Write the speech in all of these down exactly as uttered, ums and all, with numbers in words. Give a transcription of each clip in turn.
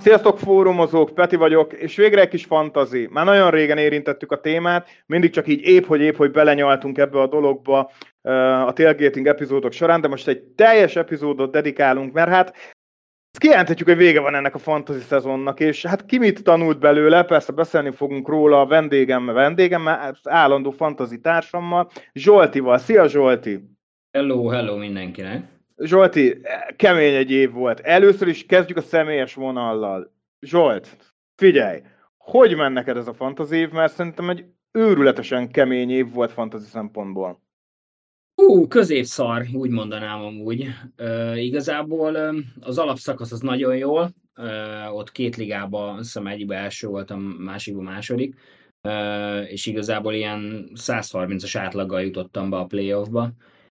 Sziasztok fórumozók, Peti vagyok, és végre egy kis fantazi. Már nagyon régen érintettük a témát, mindig csak így épp, hogy épp, hogy belenyaltunk ebbe a dologba a tailgating epizódok során, de most egy teljes epizódot dedikálunk, mert hát kijelenthetjük, hogy vége van ennek a fantasy szezonnak, és hát ki mit tanult belőle, persze beszélni fogunk róla a vendégem, vendégem, az állandó fantasy társammal, Zsoltival. Szia Zsolti! Hello, hello mindenkinek! Zsolti, kemény egy év volt. Először is kezdjük a személyes vonallal. Zsolt, figyelj, hogy ment neked ez a fantasy év, mert szerintem egy őrületesen kemény év volt fantasy szempontból. Hú, középszar, úgy mondanám amúgy. Uh, igazából um, az alapszakasz az nagyon jól, uh, ott két ligában, azt hiszem egyikben első voltam, másikban második, uh, és igazából ilyen száz harmincas átlaggal jutottam be a playoffba.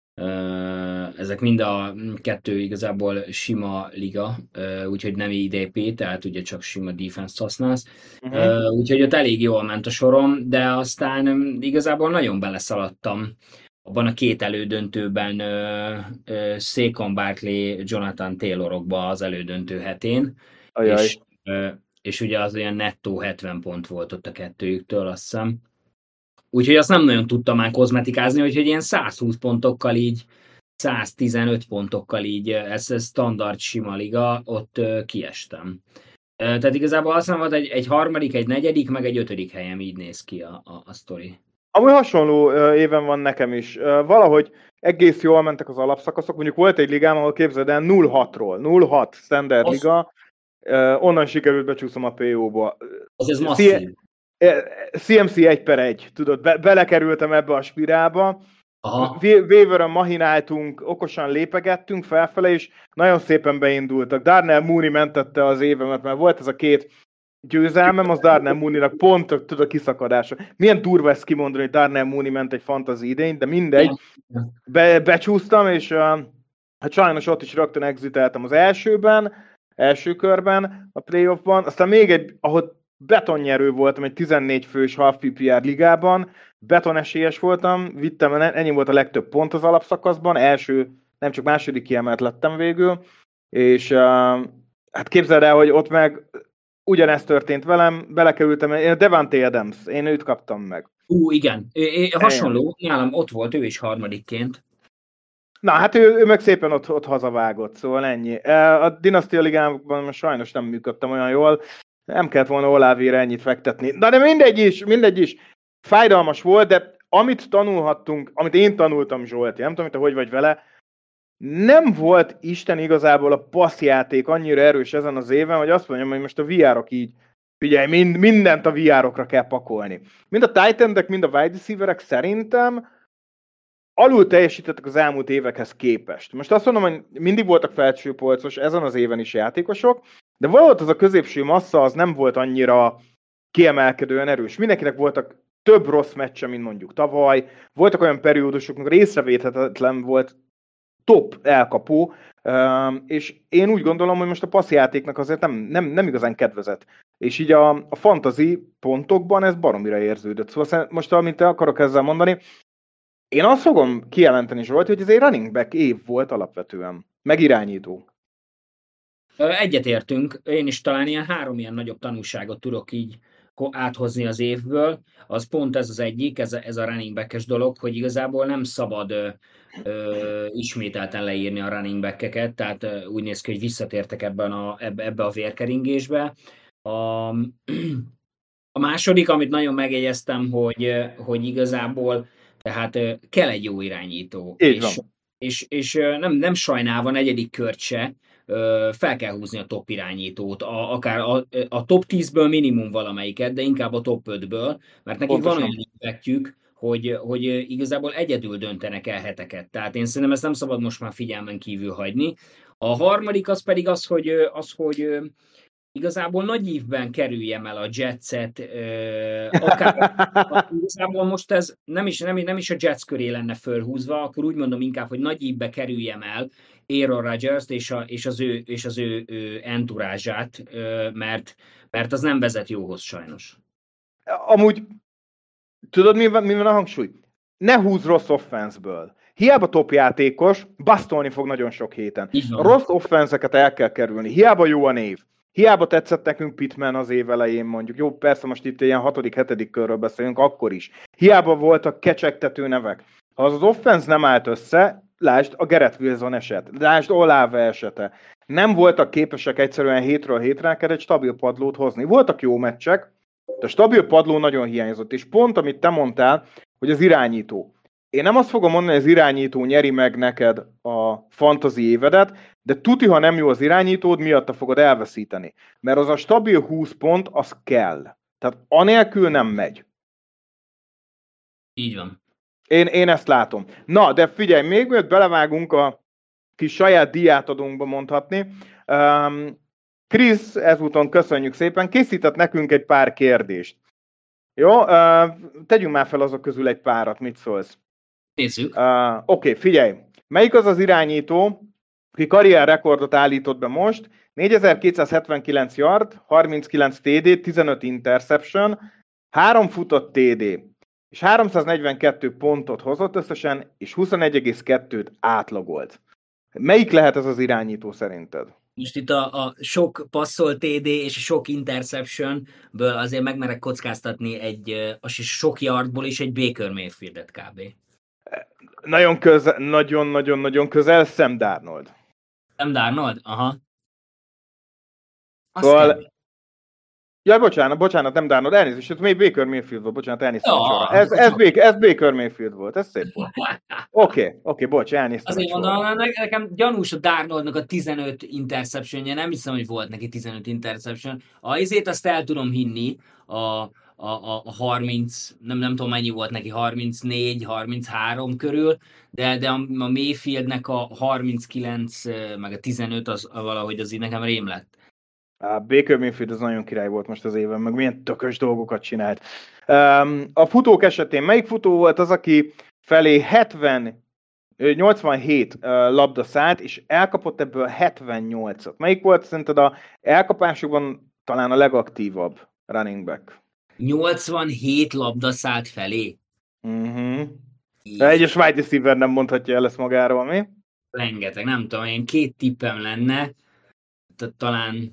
Uh, ezek mind a kettő igazából sima liga, uh, úgyhogy nem I D P, tehát ugye csak sima defense-t használsz. Uh-huh. Uh, úgyhogy ott elég jól ment a sorom, de aztán um, igazából nagyon beleszaladtam abban a két elődöntőben uh, uh, Saquon Barkley, Jonathan Taylorokba az elődöntő hetén, és, uh, és ugye az olyan nettó hetven pont volt ott a kettőjüktől, azt hiszem. Úgyhogy azt nem nagyon tudtam már kozmetikázni, úgyhogy ilyen száz húsz pontokkal így, száz tizenöt pontokkal így, ez, ez standard sima liga, ott uh, kiestem. Uh, tehát igazából azt mondom, hogy egy, egy harmadik, egy negyedik, meg egy ötödik helyem így néz ki a, a, a sztori. Amúgy hasonló uh, éven van nekem is. Uh, valahogy egész jól mentek az alapszakaszok. Mondjuk volt egy ligám, ahol képzeld el nulla hatról. nulla hat standard az... liga. Uh, onnan sikerült becsúszom a pé ó-ba. Az ez masszív. cé em cé egy per egy, tudod, be- belekerültem ebbe a spirálba. Waiveren mahináltunk, okosan lépegettünk felfele, és nagyon szépen beindultak. Darnell Mooney mentette az évemet, mert volt ez a két győzelmem, az Darnell Mooney-nak pont tudod, a kiszakadása. Milyen durva ezt kimondani, hogy Darnell Mooney ment egy fantasy idény, de mindegy. Be, becsúsztam, és uh, hát sajnos ott is rögtön exiteltem az elsőben, első körben, a playoffban. Aztán még egy, ahol betonnyerő voltam egy tizennégy fős half pé pé er ligában, beton esélyes voltam, vittem, ennyi volt a legtöbb pont az alapszakaszban, első, nem csak második kiemelt lettem végül, és uh, hát képzeld el, hogy ott meg ugyanezt történt velem, belekerültem, én a Devante Adams, én őt kaptam meg. Ú, igen, é, é, hasonló, nálam ott volt, ő is harmadikként. Na, hát ő, ő meg szépen ott, ott hazavágott, szóval ennyi. A Dynasty Ligában sajnos nem működtem olyan jól, nem kellett volna Olávére ennyit fektetni. Na, de mindegy is, mindegy is. Fájdalmas volt, de amit tanulhattunk, amit én tanultam, Zsolti, nem tudom, te hogy vagy vele, nem volt Isten igazából a passzjáték annyira erős ezen az éven, hogy azt mondjam, hogy most a vé er-ok így, figyelj, mind, mindent a vé er-okra kell pakolni. Mind a tight endek, mind a wide receiverek szerintem alul teljesítettek az elmúlt évekhez képest. Most azt mondom, hogy mindig voltak felsőpolcos, ezen az éven is játékosok, de valahogy az a középső massza az nem volt annyira kiemelkedően erős. Mindenkinek voltak több rossz meccse, mint mondjuk tavaly. Voltak olyan periódusok, amikor észrevéthetetlen volt top elkapó, és én úgy gondolom, hogy most a passzjátéknak azért nem, nem, nem igazán kedvezett. És így a, a fantasy pontokban ez baromira érződött. Szóval most, amit te akarok ezzel mondani, én azt fogom kijelenteni, Zsolt, hogy ez egy running back év volt alapvetően. Megirányító. Egyetértünk, én is talán ilyen három ilyen nagyobb tanulságot tudok így áthozni az évből. Az pont ez az egyik, ez a, ez a running back-es dolog, hogy igazából nem szabad ö, ö, ismételten leírni a running back-eket, tehát ö, úgy néz ki, hogy visszatértek ebben a, ebbe, ebbe a vérkeringésbe. A, a második, amit nagyon megjegyeztem, hogy, hogy igazából tehát kell egy jó irányító. Így és, van. és, és nem, nem sajnálva negyedik kört se, fel kell húzni a top irányítót, a, akár a, a top tízből minimum valamelyiket, de inkább a top ötből, mert nekik Pontosan. Van olyan impactjük, hogy, hogy igazából egyedül döntenek el heteket. Tehát én szerintem ezt nem szabad most már figyelmen kívül hagyni. A harmadik az pedig az, hogy, az, hogy igazából nagy ívben kerüljem el a Jetset, akár igazából most ez nem is, nem, nem is a Jets köré lenne fölhúzva, akkor úgy mondom inkább, hogy nagy ívbe kerüljem el Aaron Rodgers-t és, a, és az ő, és az ő, ő entourage-át, mert, mert az nem vezet jóhoz sajnos. Amúgy, tudod mi van, mi van a hangsúly? Ne húzz rossz offense-ből. Hiába top játékos, basztolni fog nagyon sok héten. Rossz offense-eket el kell kerülni. Hiába jó a név. Hiába tetszett nekünk Pittman az év elején mondjuk. Jó, persze most itt ilyen hatodik, hetedik körről beszélünk, akkor is. Hiába voltak kecsegtető nevek. Ha az offense nem állt össze, lásd a Garrett Wilson eset, lásd Olave esete. Nem voltak képesek egyszerűen hétről hétre egy stabil padlót hozni. Voltak jó meccsek, de a stabil padló nagyon hiányzott. És pont, amit te mondtál, hogy az irányító. Én nem azt fogom mondani, hogy az irányító nyeri meg neked a fantasy évedet, de tuti, ha nem jó az irányítód, miatta fogod elveszíteni. Mert az a stabil húsz pont, az kell. Tehát anélkül nem megy. Így van. Én, én ezt látom. Na, de figyelj, még mielőtt belevágunk a kis saját díjátadónkba mondhatni, um, Krisz, ezúton köszönjük szépen, készített nekünk egy pár kérdést. Jó, uh, tegyünk már fel azok közül egy párat, mit szólsz? Nézzük. Uh, Oké, okay, figyelj. Melyik az az irányító, aki karrierrekordot állított be most, négyezer-kétszázhetvenkilenc yard, harminckilenc té dé, tizenöt interception, három futott té dé, és háromszáznegyvenkettő pontot hozott összesen, és huszonegy egész kettőt átlagolt. Melyik lehet ez az irányító szerinted? Most itt a, a sok passzolt té dé és a sok interceptionből azért megmerek kockáztatni egy, a sok yardból is egy Baker Mayfieldet kb. Nagyon közel, nagyon-nagyon-nagyon közel, Sam Darnold. Sam Darnold? Aha. Szóval... Jaj, bocsánat, bocsánat, nem Darnold, elnézést, ez még Baker Mayfield volt, bocsánat, elnéztem ja, sorra. Ez, ez, Baker, ez Baker Mayfield volt, ez szép volt. Oké, okay, oké, okay, bocs, elnéztem. Azért mondom, nekem gyanús a Darnoldnak a tizenöt interceptionje, nem hiszem, hogy volt neki tizenöt interception. A izét azt el tudom hinni, a, a, a, a harminc, nem, nem tudom mennyi volt neki, harmincnégy harminchárom körül, de, de a, a Mayfieldnek a harminckilenc meg a tizenöt az valahogy az így nekem rém lett. A Baker Mayfield az nagyon király volt most az évben, meg milyen tökös dolgokat csinált. Um, a futók esetén melyik futó volt az, aki felé hetven, nyolcvanhét uh, labda szállt, és elkapott ebből hetvennyolcat? Melyik volt szerinted a elkapásokban talán a legaktívabb running back? nyolcvanhét labda szállt felé? Uh-huh. Egyes wide receiver nem mondhatja el ezt magáról, mi? Rengeteg, nem tudom, én két tippem lenne, talán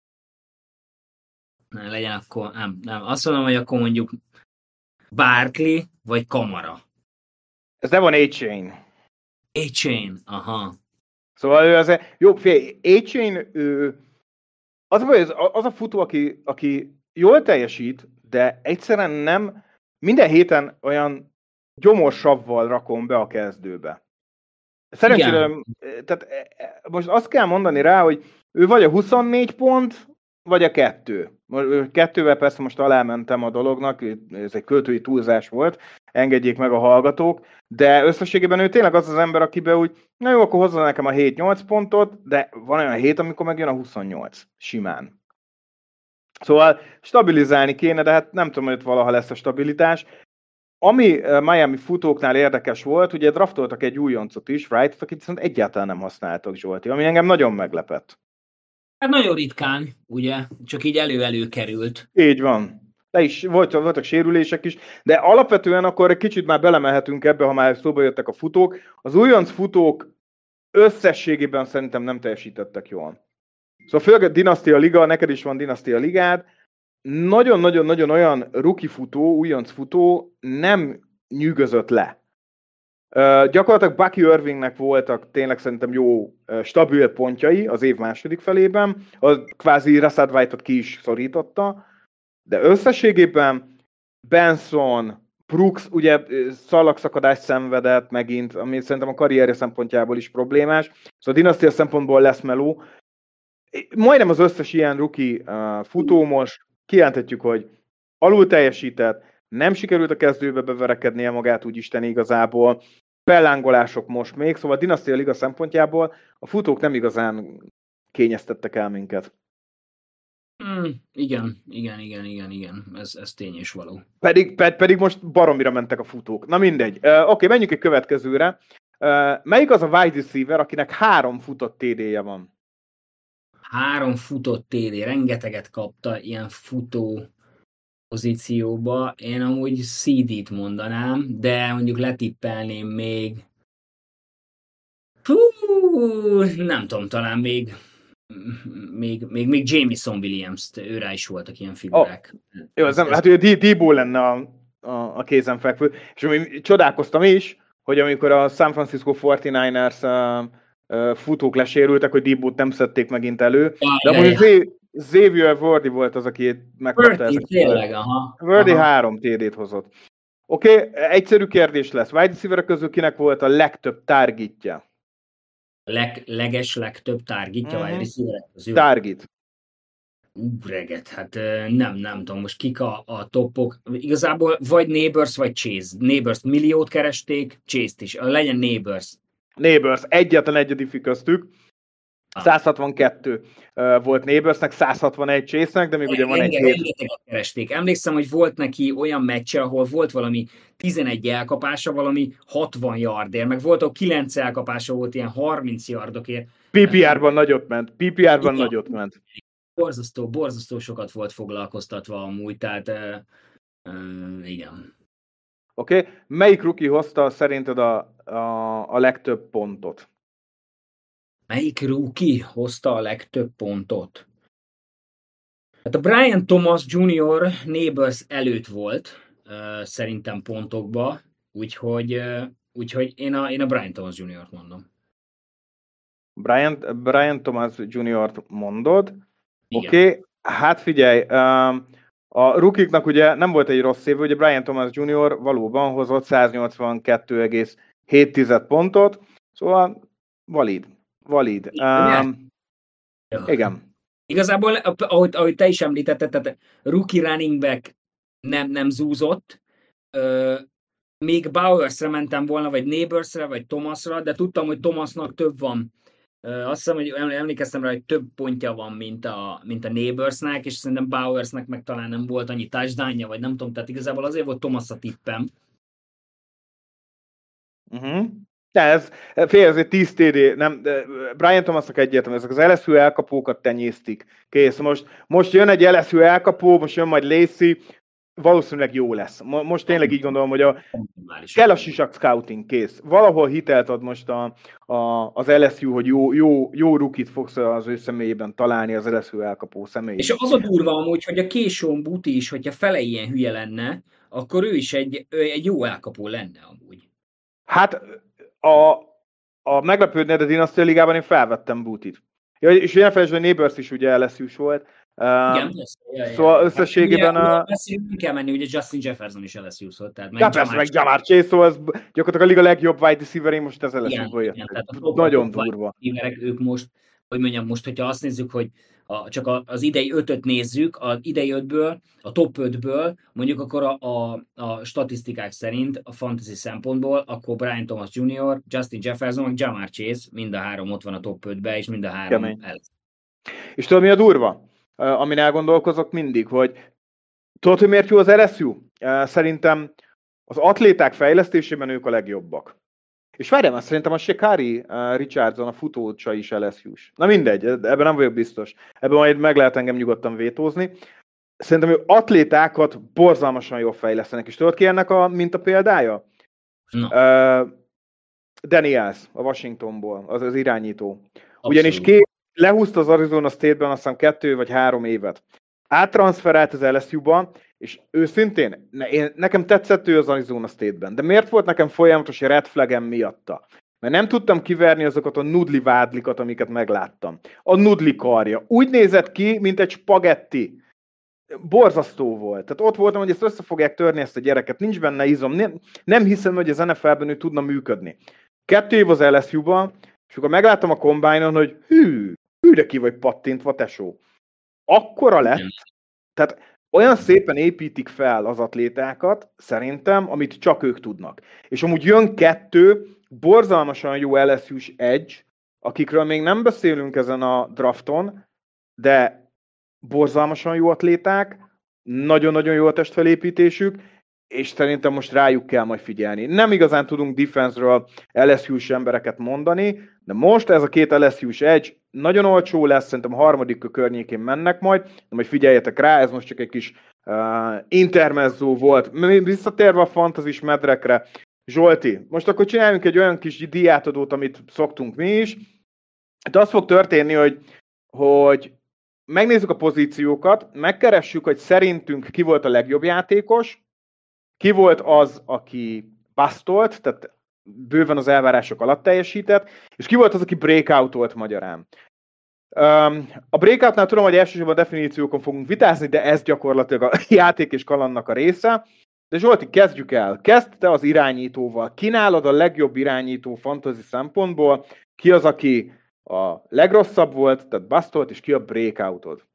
ne, legyen akkor, nem, nem, azt mondom, hogy akkor mondjuk Barkley vagy Kamara. Ez nem van A-Chain. A-Chain, aha. Szóval ő az, jó, fél, A-Chain, ő, az, az, az a futó, aki, aki jól teljesít, de egyszerűen nem, minden héten olyan gyomorsavval rakom be a kezdőbe. Szerencsére, tehát most azt kell mondani rá, hogy ő vagy a huszonnégy pont, vagy a kettő. Kettővel persze most alámentem a dolognak, ez egy költői túlzás volt, engedjék meg a hallgatók, de összességében ő tényleg az az ember, akiben úgy, na jó, akkor hozza nekem a hét-nyolc pontot, de van olyan hét, amikor megjön a huszonnyolc, simán. Szóval stabilizálni kéne, de hát nem tudom, hogy valaha lesz a stabilitás. Ami Miami futóknál érdekes volt, ugye draftoltak egy újoncot is, Wright, akit viszont egyáltalán nem használtak, Zsolti, ami engem nagyon meglepett. Hát nagyon ritkán, ugye, csak így elő-elő került. Így van. De is voltak, voltak sérülések is, de alapvetően akkor egy kicsit már belemehetünk ebbe, ha már szóba jöttek a futók. Az újonc futók összességében szerintem nem teljesítettek jól. Szóval főleg a Dinasztia Liga, neked is van Dinasztia Ligád, nagyon-nagyon-nagyon olyan rookie futó, újonc futó nem nyűgözött le. Uh, gyakorlatilag Bucky Irvingnek voltak tényleg szerintem jó, uh, stabil pontjai az év második felében, az kvázi Rashad White-ot ki is szorította, de összességében Benson, Brooks ugye szalagszakadást szenvedett megint, ami szerintem a karrierje szempontjából is problémás, szóval a dinasztia szempontból lesz meló. Majdnem az összes ilyen rookie uh, futó most kijelenthetjük, hogy alul teljesített, nem sikerült a kezdőbe beverekednie magát úgy Isten igazából, pellángolások most még, szóval a Dinasztia Liga szempontjából a futók nem igazán kényeztettek el minket. Mm, igen, igen, igen, igen, igen, ez, ez tény és való. Pedig, ped, pedig most baromira mentek a futók. Na mindegy. Uh, Oké, okay, menjünk egy következőre. Uh, melyik az a wide receiver, akinek három futott té dé-je van? Három futott té dé, rengeteget kapta ilyen futó pozícióba. Én amúgy cé dét mondanám, de mondjuk letippelném még... Hú, nem tudom, talán még, még, még, még Jameson Williams-t, őrá is voltak ilyen figurák. Oh. Jó, ez nem, ez, hát ő Debo lenne a, a, a kézenfekvő. És ami csodálkoztam is, hogy amikor a San Francisco negyvenkilencesek uh, uh, futók lesérültek, hogy Debo-t nem szedték megint elő. Ja, de ja, amúgy ja. Xavier Worthy volt az, aki megkapta Worthy, tényleg, aha. Worthy aha. három té dét hozott. Oké, okay, egyszerű kérdés lesz. Wide receiver közül kinek volt a legtöbb targetja? Leg, leges, legtöbb targetja Mhm. wide receiverek közül? Target. Úreget, hát ö, nem, nem tudom, most kik a, a topok. Igazából vagy Neighbors, vagy Chase. Neighbors milliót keresték, Chase-t is. Legyen Neighbors. Neighbors, egyetlen egy diffi köztük. Ah. száz hatvankettő uh, volt Neighborsnek, száz hatvanegy Chase-nek, de még ugye van egy hét. Rengeteget keresték. Emlékszem, hogy volt neki olyan meccse, ahol volt valami tizenegy elkapása, valami hatvan yardért, meg volt, ahol kilenc elkapása volt ilyen harminc yardokért. pé pé er-ban nagyot ment. pé pé er-ban Igen. nagyot ment. Borzasztó, borzasztó sokat volt foglalkoztatva amúgy, tehát uh, uh, igen. Oké, okay. Melyik rookie hozta szerinted a, a, a legtöbb pontot? Melyik rookie hozta a legtöbb pontot? Hát a Brian Thomas junior Neighbors előtt volt, uh, szerintem pontokba, úgyhogy, uh, úgyhogy én, a, én a Brian Thomas junior-t mondom. Brian, Brian Thomas junior-t mondod. Oké, okay. Hát figyelj, um, a rookiknak ugye nem volt egy rossz év, ugye Brian Thomas junior valóban hozott száznyolcvankettő egész hét pontot, szóval valid. Valid. Um, igen. Igazából, ahogy, ahogy te is említetted, tehát rookie running back nem, nem zúzott, uh, még Bowersre mentem volna, vagy Neighborsre, vagy Thomasra, de tudtam, hogy Thomasnak több van. Uh, azt hiszem, hogy emlékeztem rá, hogy több pontja van, mint a, mint a Neighborsnek, és szerintem Bowersnek meg talán nem volt annyi touchdownja, vagy nem tudom, tehát igazából azért volt Thomas a tippem. Uh-huh. De ez, fél, ez egy tíz té dé, nem, Brian Thomasnak egyértelmű, ezek az el es u elkapókat tenyésztik. Kész, most, most jön egy el es u elkapó, most jön majd Lacy, valószínűleg jó lesz. Most tényleg így gondolom, hogy a, kell a sisak scouting, kész. Valahol hitelt ad most a, a, az el es u, hogy jó, jó, jó rukit fogsz az ő személyében találni, az el es u elkapó személyében. És az a durva amúgy, hogy a Késón Buti is, hogyha fele ilyen hülye lenne, akkor ő is egy, egy jó elkapó lenne amúgy. Hát a, a meglepődne, de Dynasty Ligában én felvettem Butit. Ja, és ne felejtsd, hogy Neighbors is ugye el es u-s volt. Igen, um, ja, szóval ja. összességében... Hát, a... Nem kell menni, ugye Justin Jefferson is el es u-s volt. Tehát meg ja, persze, meg Jamar Chase, szóval ez gyakorlatilag a liga legjobb wide receiver, most az el es u-ból jött. Nagyon durva. Ők most, hogy mondjam, most, hogyha azt nézzük, hogy a, csak a, az idei ötöt nézzük, az idei ötből, a top ötből, mondjuk akkor a, a, a statisztikák szerint, a fantasy szempontból, akkor Brian Thomas junior, Justin Jefferson, meg Jamar Chase, mind a három ott van a top ötbe, és mind a három Kemény. el. És tudod, mi a durva? Uh, amin elgondolkozok mindig, hogy tudod, hogy miért jó az el es u? Uh, szerintem az atléták fejlesztésében ők a legjobbak. És várjál már, szerintem a Shekari uh, Richardson, a futócsa is el es u-s. Na mindegy, ebben nem vagyok biztos. Ebben majd meg lehet engem nyugodtan vétózni. Szerintem ő atlétákat borzalmasan jól fejlesztenek. És tudod ki ennek a minta példája? No. Uh, Daniels, a Washingtonból, az az irányító. Abszolút. Ugyanis két lehúzta az Arizona State-ben azt hiszem kettő vagy három évet. Áttranszferált az el es u-ban, és őszintén, ne, én, nekem tetszett ő az Arizona State-ben. De miért volt nekem folyamatos red flagem miatta? Mert nem tudtam kiverni azokat a nudli vádlikat, amiket megláttam. A nudli karja. Úgy nézett ki, mint egy spagetti. Borzasztó volt. Tehát ott voltam, hogy ezt össze fogják törni ezt a gyereket. Nincs benne izom. Nem, nem hiszem, hogy az en ef el-ben ő tudna működni. Kettő év az el es u-ban, és akkor megláttam a combine-on, hogy hű, hű, de ki vagy pattintva, tesó. Akkora lett, tehát olyan szépen építik fel az atlétákat, szerintem, amit csak ők tudnak. És amúgy jön kettő borzalmasan jó el es u-s edge, akikről még nem beszélünk ezen a drafton, de borzalmasan jó atléták, nagyon-nagyon jó a testfelépítésük, és szerintem most rájuk kell majd figyelni. Nem igazán tudunk defense-ről el es u-s embereket mondani, de most ez a két el es u-s edge nagyon olcsó lesz, szerintem a harmadik környékén mennek majd, de majd figyeljetek rá, ez most csak egy kis uh, intermezzo volt. Visszatérve a fantazis medrekre, Zsolti, most akkor csináljunk egy olyan kis diátadót, amit szoktunk mi is. De az fog történni, hogy hogy megnézzük a pozíciókat, megkeressük, hogy szerintünk ki volt a legjobb játékos, ki volt az, aki basztolt, tehát bőven az elvárások alatt teljesített, és ki volt az, aki breakoutolt magyarán. A breakoutnál tudom, hogy elsősorban a definíciókon fogunk vitázni, de ez gyakorlatilag a játék és kalandnak a része. De Zsolti, kezdjük el. Kezd te az irányítóval. Kínálod a legjobb irányító fantasy szempontból, ki az, aki a legrosszabb volt, tehát basztolt, és ki a breakoutod?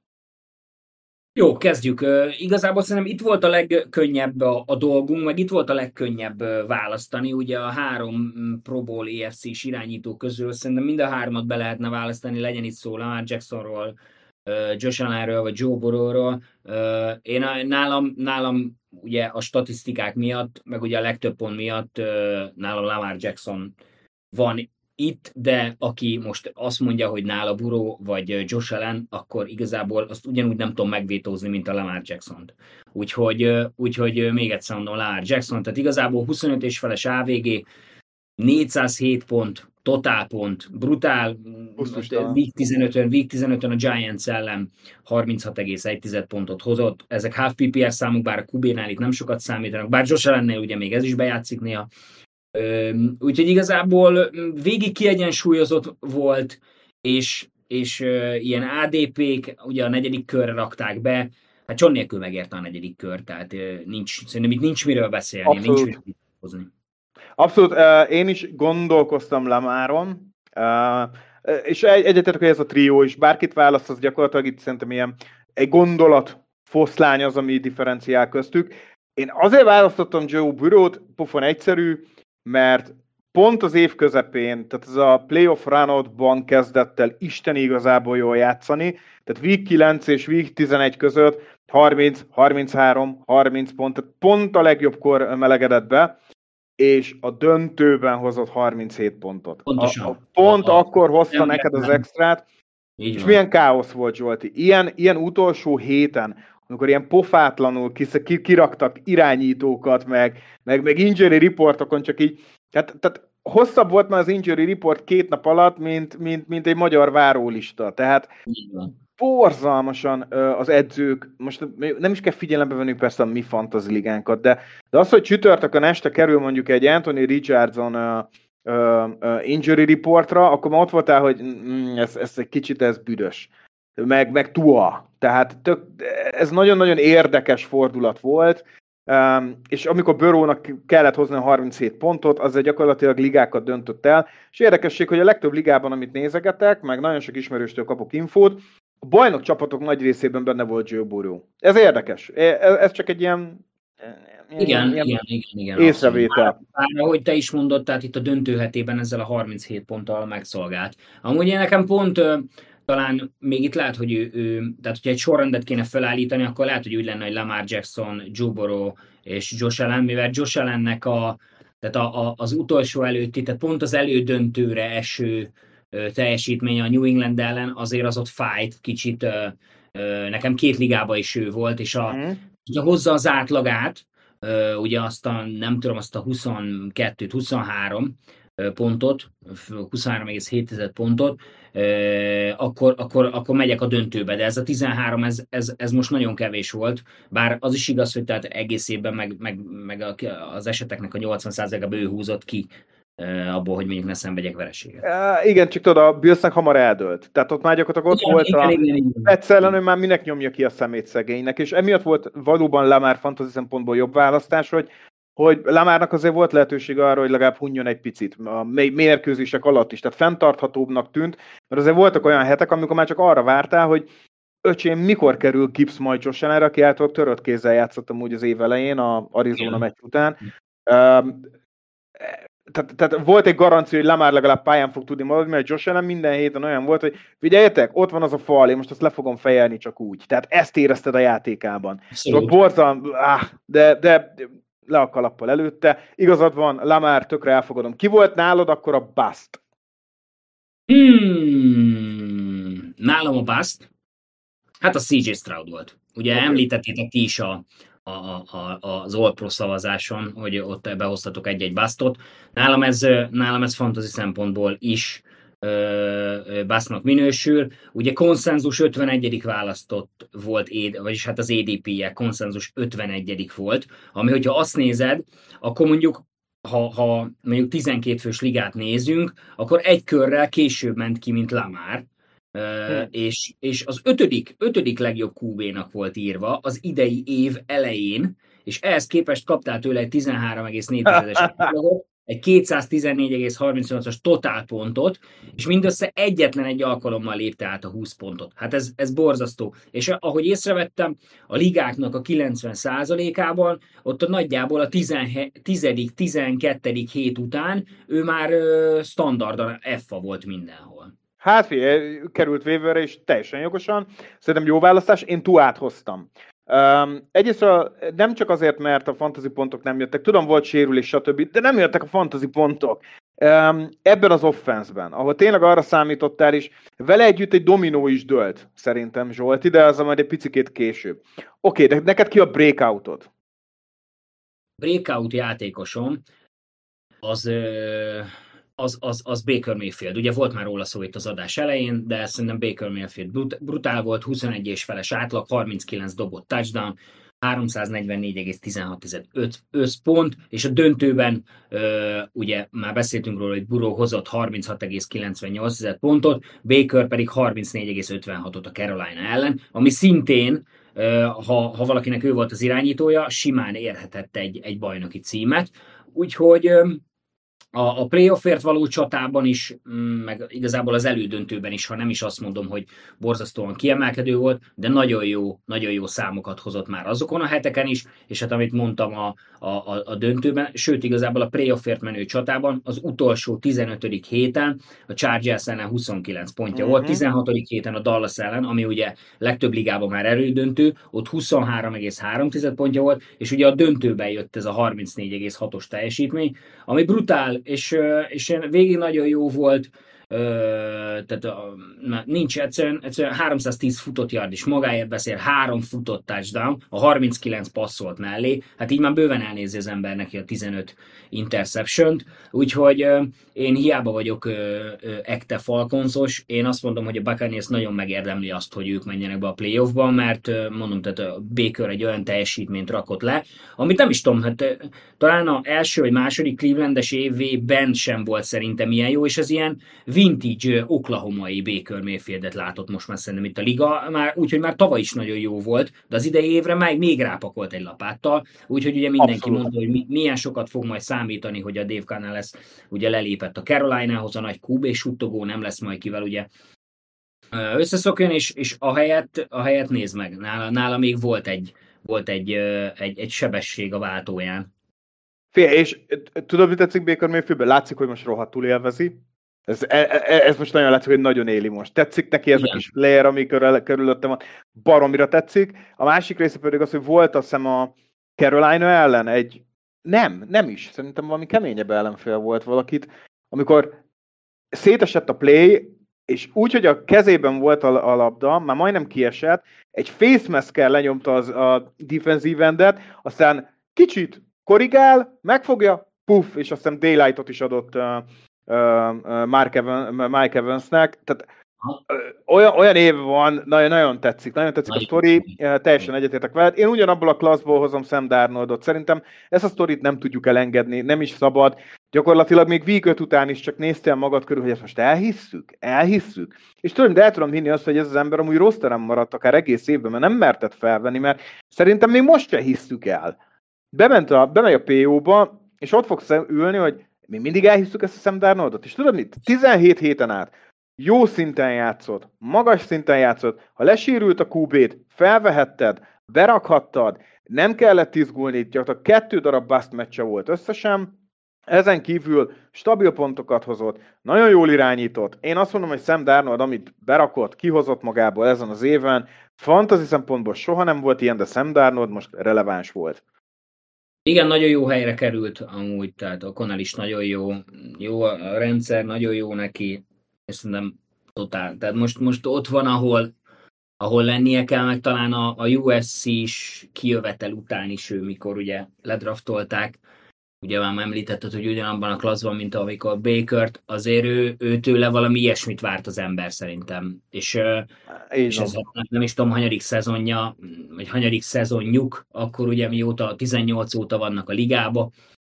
Jó, kezdjük. Uh, igazából szerintem itt volt a legkönnyebb a, a dolgunk, meg itt volt a legkönnyebb uh, választani. Ugye a három Pro Bowl á ef cés irányító közül szerintem mind a hármat be lehetne választani, legyen itt szó Lamar Jacksonról, uh, Josh Allenről, vagy Joe Burrowról. Uh, én nálam, nálam ugye a statisztikák miatt, meg ugye a legtöbb pont miatt uh, nálam Lamar Jackson van itt, de aki most azt mondja, hogy nála Burrow vagy Josh Allen, akkor igazából azt ugyanúgy nem tudom megvétózni, mint a Lamar Jackson-t. Úgyhogy, úgyhogy még egyszer mondom, Lamar Jackson, tehát igazából huszonöt és feles á vé gé, négyszázhét pont, totál pont, brutál, week tizenötön, week tizenötön a Giants ellen harminchat egész egy pontot hozott, ezek half pé pé er számok, bár a kú bé-nál itt nem sokat számítanak, bár Josh Allennél ugye még ez is bejátszik néha. Úgyhogy igazából végig kiegyensúlyozott volt, és, és uh, ilyen á dé pék ugye a negyedik körre rakták be, hát John nélkül megérte a negyedik kör, tehát uh, nincs, szerintem itt nincs miről beszélni, Abszolút. nincs miről hozni. Abszolút, uh, én is gondolkoztam Lamaron, uh, és egyetértek, hogy ez a trió is, bárkit választ, az gyakorlatilag itt szerintem ilyen egy gondolat foszlány az, ami differenciál köztük. Én azért választottam Joe Burrow-t, pofon egyszerű, mert pont az év közepén, tehát ez a playoff run-outban kezdett el Isten igazából jól játszani, tehát week kilenc és week tizenegy között harminc, harminchárom, harminc pont, tehát pont a legjobbkor melegedett be, és a döntőben hozott harminchét pontot. Pontosan. A, a pont a, akkor hozta nem, neked nem. az extrát, Így és van. milyen káosz volt, Zsolti. Ilyen, ilyen utolsó héten, amikor ilyen pofátlanul kiraktak irányítókat, meg, meg, meg injury reportokon, csak így, tehát, tehát hosszabb volt már az injury report két nap alatt, mint, mint, mint egy magyar várólista. Tehát borzalmasan az edzők, most nem is kell figyelembe venni persze a mi fantasy ligánkat, de, de az, hogy csütörtökön este kerül mondjuk egy Anthony Richardson uh, uh, uh, injury reportra, akkor már ott voltál, hogy mm, ez, ez egy kicsit ez büdös. Meg, meg Tua. Tehát tök, ez nagyon-nagyon érdekes fordulat volt, um, és amikor Burrownak kellett hozni a harminchét pontot, azzal gyakorlatilag ligákat döntött el, és érdekesség, hogy a legtöbb ligában, amit nézegetek, meg nagyon sok ismerőstől kapok infót, a bajnok csapatok nagy részében benne volt Joe Burrow. Ez érdekes. Ez csak egy ilyen, igen, ilyen igen, igen, igen, észrevétel. Bár, bár, ahogy te is mondod, tehát itt a döntőhetében ezzel a harminchét ponttal megszolgált. Amúgy én nekem pont talán még itt lehet, hogy ő, ő tehát hogyha egy sorrendet kéne felállítani, akkor lehet, hogy úgy lenne, hogy Lamar Jackson, Joe Burrow és Josh Allen, mivel Josh Allennek a, tehát a, a, az utolsó előtti, tehát pont az elődöntőre eső teljesítménye a New England ellen, azért az ott fájt kicsit, nekem két ligában is ő volt, és a, mm. ugye hozza az átlagát, ugye azt a, nem tudom, azt a huszonkettő huszonhárom pontot, huszonhárom egész hét pontot, akkor, akkor, akkor megyek a döntőbe, de ez a tizenhárom, ez, ez, ez most nagyon kevés volt, bár az is igaz, hogy tehát egész évben meg, meg, meg az eseteknek a nyolcvan százaléka ő húzott ki abból, hogy mondjuk ne szenvedjek vereséget. Uh, igen, csak tudod, a Billsnek hamar eldőlt. Tehát ott már gyakorlatilag ott igen, volt igen, a igen, igen, Petsz ő már minek nyomja ki a szemét szegénynek, és emiatt volt valóban Lamar fantasy szempontból jobb választás, hogy, hogy Lamarnak azért volt lehetőség arra, hogy legalább hunjon egy picit a mérkőzések alatt is, tehát fenntarthatóbbnak tűnt, mert azért voltak olyan hetek, amikor már csak arra vártál, hogy öcsém, mikor kerül Gibbs majd Josh Allenre, aki által törött kézzel játszottam úgy az év elején, a Arizona meccs után. Um, Tehát, tehát volt egy garancia, hogy Lamar legalább pályán fog tudni maradni, mert Josh Allen minden héten olyan volt, hogy figyeljetek, ott van az a fal, én most azt le fogom fejelni csak úgy. Tehát ezt érezted a játékában. Szóval borzalom, áh, de, de le a kalappal előtte. Igazad van, Lamar, tökre elfogadom. Ki volt nálad akkor a bust? Hmm, nálam a bust? Hát a cé jé Stroud volt. Ugye okay. Említettétek ti is a A, a, az All-Pro szavazáson, hogy ott behoztatok egy-egy basztot. Nálam ez, nálam ez fantasy szempontból is Bassnak minősül. Ugye konszenzus ötvenegyedik választott volt, vagyis hát az á dé pé-je konszenzus ötvenegyedik volt, ami hogyha azt nézed, akkor mondjuk ha, ha mondjuk tizenkét fős ligát nézünk, akkor egy körrel később ment ki, mint Lamar, Uh, és, és az ötödik, ötödik legjobb kú bé-nak volt írva az idei év elején, és ehhez képest kaptál tőle egy tizenhárom egész négy-es átlagot, egy kétszáztizennégy egész harmincnyolcas totálpontot, és mindössze egyetlen egy alkalommal lépte át a húsz pontot. Hát ez, ez borzasztó. És ahogy észrevettem, a ligáknak a kilencven százalékában, ott a nagyjából a tizedik tizenkettedik hét után ő már uh, standardon F-a volt mindenhol. Hát figyelj, került waiverre, és teljesen jogosan. Szerintem jó választás, én Tuát hoztam. Um, egyrészt nem csak azért, mert a fantasy pontok nem jöttek, tudom, volt sérülés, stb., de nem jöttek a fantasy pontok. Um, ebben az offenszben, ahol tényleg arra számítottál is, vele együtt egy dominó is dőlt, szerintem, Zsolti, de az majd egy picikét később. Oké, okay, de neked ki a breakoutod? Breakout játékosom az... Ö... Az, az, az Baker Mayfield. Ugye volt már róla szó itt az adás elején, de szerintem Baker Mayfield brut, brutál volt, huszonegy és feles átlag, harminckilenc dobott touchdown, háromszáznegyvennégy egész tizenhat összpont, és a döntőben ö, ugye már beszéltünk róla, hogy Burrow hozott harminchat egész kilencvennyolc pontot, Baker pedig harmincnégy egész ötvenhatot a Carolina ellen, ami szintén, ö, ha, ha valakinek ő volt az irányítója, simán érhetett egy, egy bajnoki címet. Úgyhogy ö, A, a playoffért való csatában is, meg igazából az elődöntőben is, ha nem is azt mondom, hogy borzasztóan kiemelkedő volt, de nagyon jó, nagyon jó számokat hozott már azokon a heteken is, és hát amit mondtam a, a, a döntőben, sőt igazából a playoffért menő csatában az utolsó tizenötödik héten a Chargers ellen huszonkilenc pontja uh-huh. volt, tizenhatodik héten a Dallas ellen, ami ugye legtöbb ligában már elődöntő, ott huszonhárom egész három pontja volt, és ugye a döntőben jött ez a harmincnégy egész hatos teljesítmény, ami brutál, és, és végig nagyon jó volt, tehát nincs egyszerűen, egyszerűen háromszáztíz futott yard is magáért beszél, három futott touchdown, a harminckilenc passzolt mellé, hát így már bőven elnézi az ember neki a tizenöt interception-t, úgyhogy én hiába vagyok ekte Falconsos, én azt mondom, hogy a Buccaneers nagyon megérdemli azt, hogy ők menjenek be a playoffba, mert mondom, tehát a Baker egy olyan teljesítményt rakott le, amit nem is tudom, hát talán az első vagy második Clevelandes évében sem volt szerintem ilyen jó, és ez ilyen vintage oklahomai Baker Mayfieldet látott most már szerintem itt a liga, már, úgyhogy már tavaly is nagyon jó volt, de az idei évre már még rápakolt egy lapáttal, úgyhogy ugye mindenki Abszolút. Mondta, hogy milyen sokat fog majd számítani, hogy a Dave Canales ugye lelépett a Carolinahoz, a nagy kú bé suttogó, nem lesz majd kivel ugye összeszokjon, és, és a helyet, a helyet nézd meg, nála, nála még volt egy, volt egy, egy, egy sebesség a váltóján. Fél, és tudod, mit tetszik Baker Mayfieldben? Látszik, hogy most rohadtul élvezi. Ez, ez most nagyon látszik, hogy nagyon éli most. Tetszik neki ez Igen. a kis flair, ami körül, körülöttem van. Baromira tetszik. A másik része pedig az, hogy volt azt hiszem a Carolina ellen egy... Nem, nem is. Szerintem valami keményebb ellenfél volt valakit. Amikor szétesett a play, és úgy, hogy a kezében volt a, a labda, már majdnem kiesett, egy face mask-kel lenyomta az, a defensive endet, aztán kicsit korrigál, megfogja, puff, és aztán daylightot is adott uh, uh, Mark Evans, Mike Evansnek. Tehát uh, olyan, olyan év van, nagyon, nagyon tetszik, nagyon tetszik nagyon a sztori, uh, teljesen egyetértek veled. Én ugyanabból a klasszból hozom Sam Darnoldot. Szerintem ezt a sztorit nem tudjuk elengedni, nem is szabad. Gyakorlatilag még week öt után is csak néztél magad körül, hogy ezt most elhisszük, elhisszük. És tudom, de el tudom hinni azt, hogy ez az ember amúgy rossz terem maradt akár egész évben, mert nem merted felvenni, mert szerintem még most se hisszük el. Bement a, bemegy a pé ó-ba, és ott fogsz ülni, hogy mi mindig elhisszük ezt a Sam Darnoldot. És tudod mit? tizenhét héten át jó szinten játszott, magas szinten játszott, ha lesérült a kú bét, felvehetted, berakhattad, nem kellett izgulni, gyakorlatilag kettő darab bust meccse volt összesen, ezen kívül stabil pontokat hozott, nagyon jól irányított. Én azt mondom, hogy Sam Darnold, amit berakott, kihozott magából ezen az éven, fantasy szempontból soha nem volt ilyen, de Sam Darnold most releváns volt. Igen, nagyon jó helyre került amúgy, tehát a Connell is nagyon jó, jó a rendszer, nagyon jó neki, és szerintem totál. Tehát most, most ott van, ahol, ahol lennie kell, meg talán a, a u es cé is kijövetel után is ő, mikor ugye ledraftolták, ugye már említetted, hogy ugyanabban a klasszban, mint amikor Bakert, azért ő, ő tőle valami ilyesmit várt az ember szerintem. És, Így és ez van. nem, nem is tudom, hanyadik szezonja, vagy hanyadik szezonjuk, akkor ugye mióta tizennyolc óta vannak a ligába,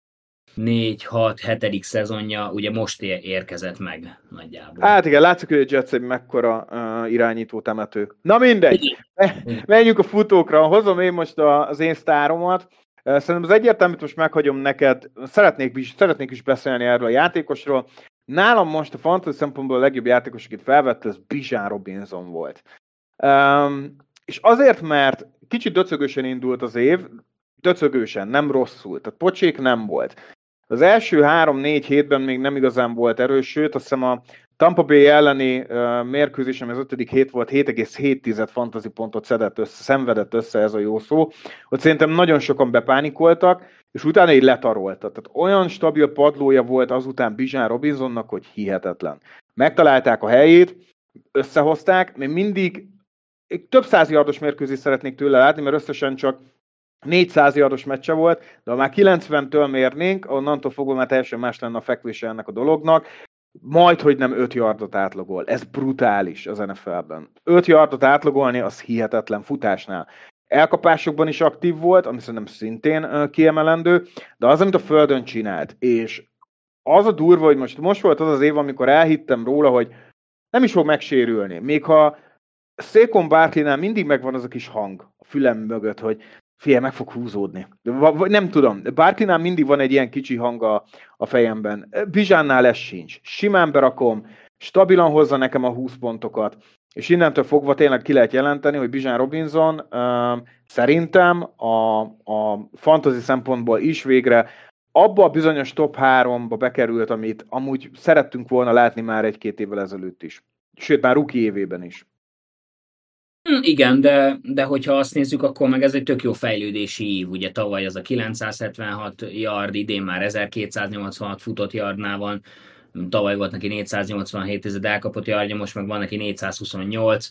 négy, hat, hetedik szezonja, ugye most érkezett meg nagyjából. Hát igen, látszik, hogy a Jets egy mekkora uh, irányító temető. Na mindegy, menjünk a futókra. Hozom én most a, az én sztáromat. Szerintem az egyértelműt most meghagyom neked. Szeretnék is, szeretnék is beszélni erről a játékosról. Nálam most a fantasy szempontból a legjobb játékos, akit felvett, ez Bijan Robinson volt. Um, és azért, mert kicsit döcögősen indult az év, döcögősen, nem rosszul, tehát pocsék nem volt. Az első három-négy hétben még nem igazán volt erős, sőt, azt hiszem a Tampa Bay elleni uh, mérkőzés, ami az ötödik hét volt, hét egész hét fantasy pontot szedett össze, szenvedett össze, ez a jó szó. Ott szerintem nagyon sokan bepánikoltak, és utána így letaroltak. Tehát olyan stabil padlója volt azután Bijan Robinsonnak, hogy hihetetlen. Megtalálták a helyét, összehozták, még mindig több száz yardos mérkőzést szeretnék tőle látni, mert összesen csak négyszáz yardos meccse volt, de ha már kilencventől mérnénk, onnantól fogva már teljesen más lenne a fekvése ennek a dolognak. Majd, hogy nem öt yardot átlagol. Ez brutális az en ef el-ben. öt yardot átlagolni, az hihetetlen futásnál. Elkapásokban is aktív volt, ami szerintem szintén kiemelendő, de az, amit a földön csinált, és az a durva, hogy most, most volt az az év, amikor elhittem róla, hogy nem is fog megsérülni. Még ha Saquon Barkley-nál mindig megvan az a kis hang a fülem mögött, hogy figyelj, meg fog húzódni. Vagy nem tudom, Barkley-nál mindig van egy ilyen kicsi hang a, a fejemben. Bijánnál ez sincs. Simán berakom, stabilan hozza nekem a húsz pontokat, és innentől fogva tényleg ki lehet jelenteni, hogy Bijan Robinson uh, szerintem a, a fantasy szempontból is végre abba a bizonyos top háromba bekerült, amit amúgy szerettünk volna látni már egy-két évvel ezelőtt is. Sőt, már rookie évében is. Igen, de, de hogyha azt nézzük, akkor meg ez egy tök jó fejlődési ív. Ugye tavaly az a kilencszázhetvenhat yard, idén már ezerkétszáznyolcvanhat futott yardnál van, tavaly volt neki négyszáznyolcvanhét tized elkapott yardja, most meg van neki négyszázhuszonnyolc.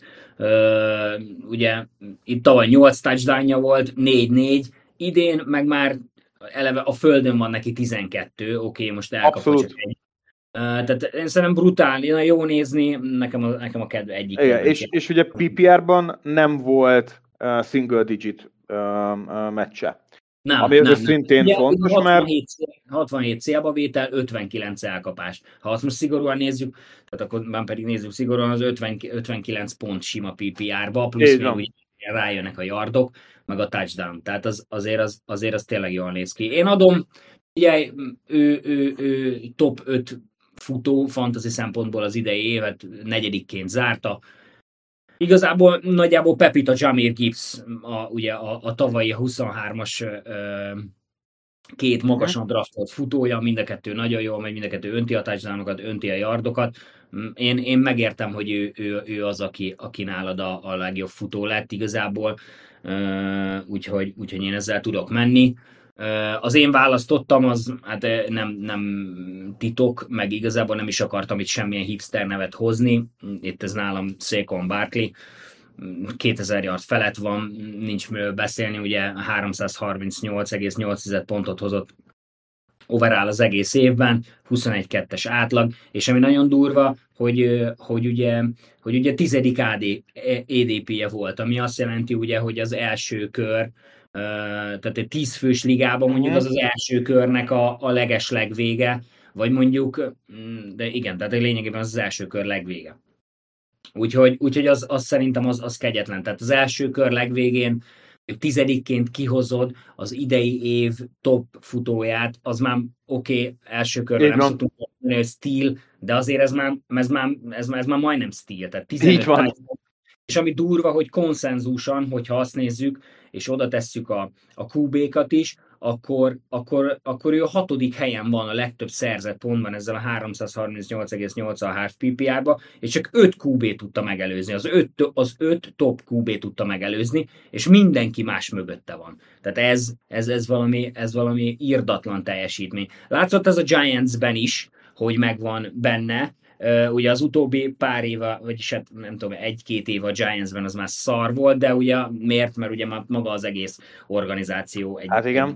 Ö, ugye itt tavaly nyolc touchdownja volt, négy négy, idén meg már eleve a földön van neki tizenkettő, oké, okay, most elkapott csak egy. Uh, tehát én szerintem brutál, én jó nézni, nekem a, nekem a kedve egyik. Igen, és, és ugye pé pé er-ban nem volt uh, single digit uh, uh, meccse. Nem, ami nem, szintén nem. fontos, hatvanhét, mert... hatvanhét célba vétel, ötvenkilenc elkapás. Ha azt most szigorúan nézzük, tehát akkor már pedig nézzük szigorúan, az ötven, ötvenkilenc pont sima pé pé er-ba, plusz még úgy rájönnek a yardok, meg a touchdown. Tehát az, azért, az, azért az tényleg jól néz ki. Én adom, ugye ő, ő, ő top öt futó fantasy szempontból az idei évet negyedikként zárta. Igazából nagyjából Pepita Jahmyr Gibbs, a, ugye a, a tavalyi huszonhármas ö, két magasan draftolt futója, mind a kettő nagyon jól megy, mind a kettő önti a touchdownokat, önti a yardokat. Én, én megértem, hogy ő, ő, ő az, aki, aki nálad a, a legjobb futó lett igazából, ö, úgyhogy, úgyhogy én ezzel tudok menni. Az én választottam, az hát nem, nem titok, meg igazából nem is akartam itt semmilyen hipster nevet hozni. Itt ez nálam Saquon Barkley. kétezer yard felett van, nincs miről beszélni, ugye háromszázharmincnyolc egész nyolc pontot hozott overall az egész évben, huszonegy kettes átlag, és ami nagyon durva, hogy, hogy ugye, hogy ugye tizedik á dé pé-je volt, ami azt jelenti ugye, hogy az első kör, Uh, tehát egy tíz fős ligában mondjuk az az első körnek a, a leges legvége, vagy mondjuk, de igen, tehát lényegében az az első kör legvége. Úgyhogy, úgyhogy az, az szerintem az, az kegyetlen. Tehát az első kör legvégén tizedikként kihozod az idei év top futóját, az már oké, okay, első körben nem szoktunk mondani, hogy steal, de azért ez már, ez már, ez már, ez már majdnem steal. Tehát tizenöt táj, és ami durva, hogy konszenzusan, hogyha azt nézzük, és oda tesszük a, a kú bé-kat is, akkor, akkor, akkor ő a hatodik helyen van a legtöbb szerzett pontban ezzel a háromszázharmincnyolc egész nyolcvanhárom pé pé er-ba, és csak öt kú bé tudta megelőzni, az öt, az öt top kú bé tudta megelőzni, és mindenki más mögötte van. Tehát ez, ez, ez, valami, ez valami irdatlan teljesítmény. Látszott ez a Giants-ben is, hogy megvan benne. Uh, ugye az utóbbi pár éve, vagyis hát nem tudom, egy-két év a Giantsben az már szar volt, de ugye miért? Mert ugye maga az egész organizáció egy, hát igen.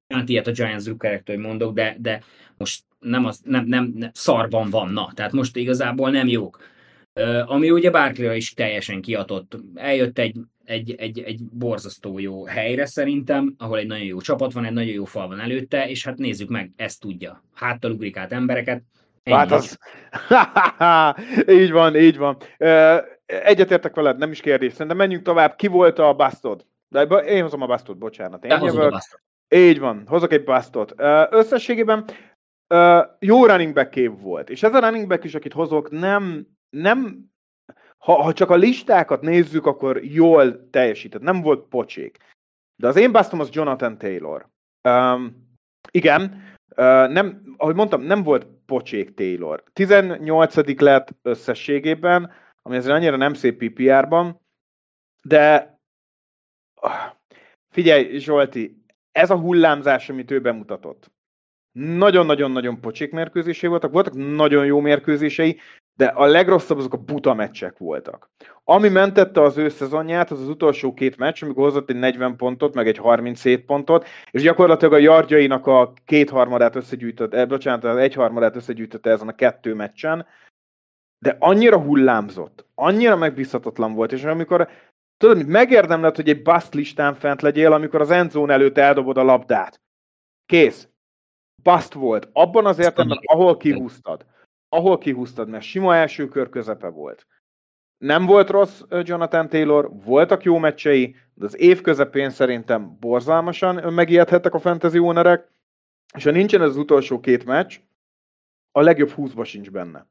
Hát ilyet a Giants drukkerektől mondok, de, de most nem, az, nem, nem, nem szarban vannak, tehát most igazából nem jók. Uh, ami ugye Barkleyra is teljesen kiatott. Eljött egy, egy, egy, egy borzasztó jó helyre szerintem, ahol egy nagyon jó csapat van, egy nagyon jó fal van előtte, és hát nézzük meg, ezt tudja. Háttal ugrik át embereket. Hát az... így van, így van. Egyetértek veled, nem is kérdés. Szerintem menjünk tovább. Ki volt a basztod? De én hozom a basztot, bocsánat. Én hozod a basztot. Így van, hozok egy basztot. Összességében jó running back év volt. És ez a running back is, akit hozok, nem... nem ha, ha csak a listákat nézzük, akkor jól teljesített. Nem volt pocsék. De az én basztom az Jonathan Taylor. Um, igen, uh, nem, ahogy mondtam, nem volt pocsék Taylor. tizennyolcadik lett összességében, ami azért annyira nem szép pé pé er-ban, de uh, figyelj, Zsolti, ez a hullámzás, amit ő bemutatott. Nagyon-nagyon-nagyon pocsék mérkőzései voltak, voltak nagyon jó mérkőzései, de a legrosszabb azok a buta meccsek voltak. Ami mentette az ő szezonját, az az utolsó két meccs, amikor hozott egy negyven pontot, meg egy harminchét pontot, és gyakorlatilag a yardjainak a kétharmadát összegyűjtött, eh, bocsánat, az egyharmadát összegyűjtötte ezen a kettő meccsen, de annyira hullámzott, annyira megbízhatatlan volt, és amikor tudod, mit megérdemled, hogy egy bust listán fent legyél, amikor az endzone előtt eldobod a labdát. Kész. Bust volt. Abban az értelemben, ahol kihúztad. Ahol kihúztad, mert sima első kör közepe volt. Nem volt rossz Jonathan Taylor, voltak jó meccsei, de az év közepén szerintem borzalmasan megijedhettek a fantasy ownerek, és ha nincsen ez az utolsó két meccs, a legjobb húszba sincs benne.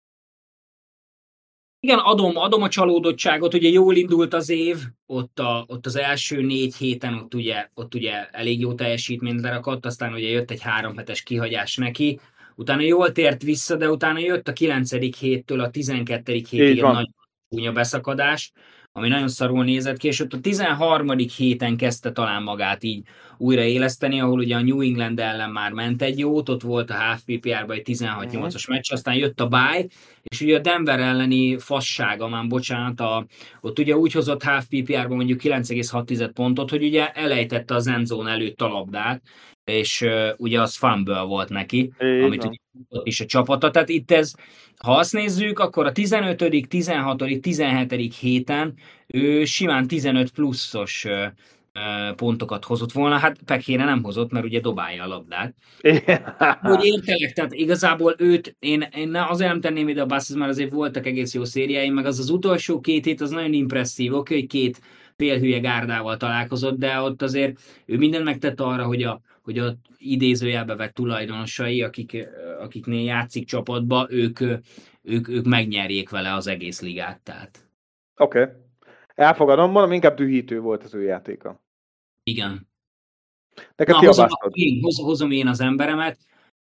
Igen, adom, adom a csalódottságot, ugye jól indult az év, ott, a, ott az első négy héten ott ugye, ott ugye elég jó teljesítményt lerakott, aztán ugye jött egy három hetes kihagyás neki, utána jól tért vissza, de utána jött a kilencedik héttől a tizenkettedik hétig egy nagy csúnya beszakadás, ami nagyon szarul nézett ki, és ott a tizenharmadik héten kezdte talán magát így újraéleszteni, ahol ugye a New England ellen már ment egy jót, ott volt a half pé pé er-ben egy tizenhat nyolcas meccs, aztán jött a bye, és ugye a Denver elleni fassága, már bocsánat, a, ott ugye úgy hozott half pé pé er-ben mondjuk kilenc egész hat pontot, hogy ugye elejtette az endzone előtt a labdát, és uh, ugye az fumble volt neki, é, amit ugye is a csapata. Tehát itt ez, ha azt nézzük, akkor a tizenötödik, tizenhatodik, tizenhetedik héten ő simán tizenöt pluszos uh, uh, pontokat hozott volna, hát Pekére nem hozott, mert ugye dobálja a labdát. Hogy értelek, tehát igazából őt, én, én azért nem tenném ide a basszit, mert azért voltak egész jó szériáim, meg az az utolsó két hét az nagyon impresszív, oké, hogy két félhülye gárdával találkozott, de ott azért ő mindent megtett arra, hogy a hogy a idézőjelbe vett tulajdonosai, akik, akiknél játszik csapatba, ők, ők, ők megnyerjék vele az egész ligát. Tehát. Oké. Okay. Elfogadom, mondom, inkább dühítő volt az ő játéka. Igen. Neked Na, ki hozom, a én, hoz, hozom én az emberemet.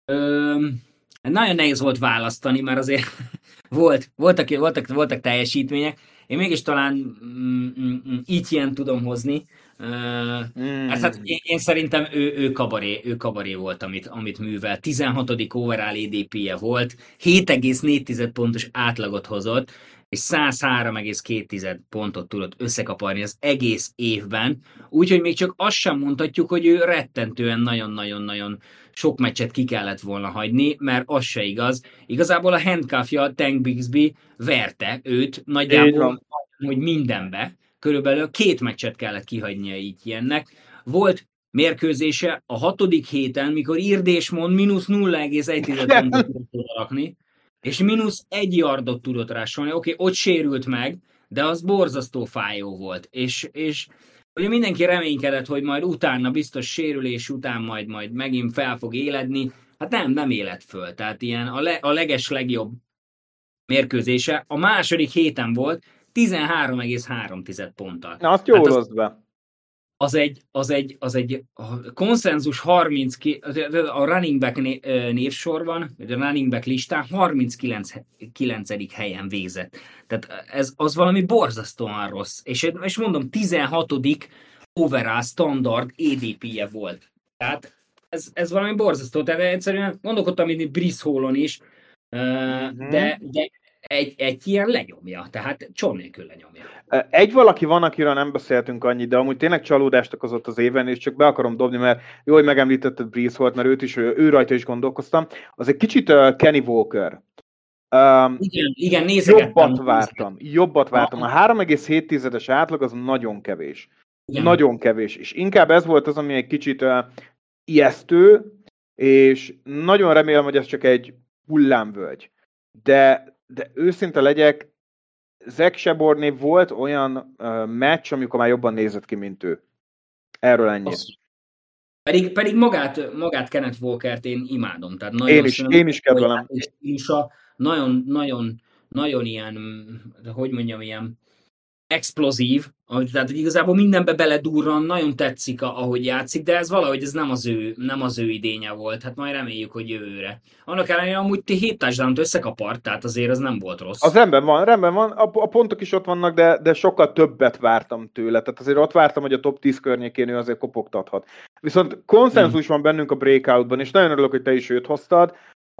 Ö, nagyon nehéz volt választani, mert azért volt, voltak, voltak, voltak teljesítmények. Én mégis talán mm, mm, így ilyen tudom hozni. Uh, mm. Hát én, én szerintem ő, ő, kabaré, ő kabaré volt, amit, amit művel. tizenhatodik overall á dé pé-je volt, hét egész négy pontos átlagot hozott, és száz három egész két pontot tudott összekaparni az egész évben. Úgyhogy még csak azt sem mondhatjuk, hogy ő rettentően nagyon-nagyon-nagyon sok meccset ki kellett volna hagyni, mert az se igaz. Igazából a handcuffja, Tank Bigsby verte őt nagyjából, hogy mindenbe. Körülbelül két meccset kellett kihagynia így ilyennek. Volt mérkőzése a hatodik héten, mikor Irdésmond mínusz nulla egész egy pontot tudott rakni, és mínusz egy yardot tudott rásolni. Oké, okay, ott sérült meg, de az borzasztó fájó volt. És, és ugye mindenki reménykedett, hogy majd utána biztos sérülés után majd, majd megint fel fog éledni. Hát nem, nem éled föl. Tehát ilyen a, le, a leges legjobb mérkőzése a második héten volt, tizenhárom egész három ponttal. Na, azt jól hát hozd be. Az egy, az egy, az egy a konszenzus harminc, a running back névsorban, a running back listán harminckilencedik helyen végzett. Tehát ez az valami borzasztóan rossz. És, és mondom, tizenhatodik overall standard á dé pé-je volt. Tehát ez, ez valami borzasztó. Tehát egyszerűen gondolkodtam itt Brice Hallon is, mm-hmm. de, de egy, egy ilyen lenyomja, tehát csont nélkül lenyomja. Egy valaki van, akiről nem beszéltünk annyit, de amúgy tényleg csalódást okozott az éven, és csak be akarom dobni, mert jó, hogy megemlítetted Breeze volt, mert őt is, ő rajta is gondolkoztam. Az egy kicsit uh, Kenny Walker. Um, igen, igen, nézegettem. Jobbat vártam, jobbat vártam. A három egész hét átlag az nagyon kevés. Igen. Nagyon kevés. És inkább ez volt az, ami egy kicsit uh, ijesztő, és nagyon remélem, hogy ez csak egy hullámvölgy. De, de őszinte legyek, Zach Charbonnet volt olyan uh, meccs, amikor már jobban nézett ki, mint ő. Erről ennyi. Pedig, pedig magát, magát Kenneth Walkert én imádom. Tehát nagyon én is, én is kedvelem. Nagyon, nagyon, nagyon ilyen, hogy mondjam, ilyen explozív, tehát hogy igazából mindenbe beledurran, nagyon tetszik, ahogy játszik, de ez valahogy ez nem az ő, nem az ő idénye volt, hát majd reméljük, hogy jövőre. Annak ellenére amúgy hét touchdown-t összekapart, tehát azért az nem volt rossz. Az rendben van, rendben van, a, a pontok is ott vannak, de, de sokkal többet vártam tőle, tehát azért ott vártam, hogy a top tíz környékén ő azért kopogtathat. Viszont konszenzus hmm. van bennünk a breakoutban, és nagyon örülök, hogy te is őt hoztad,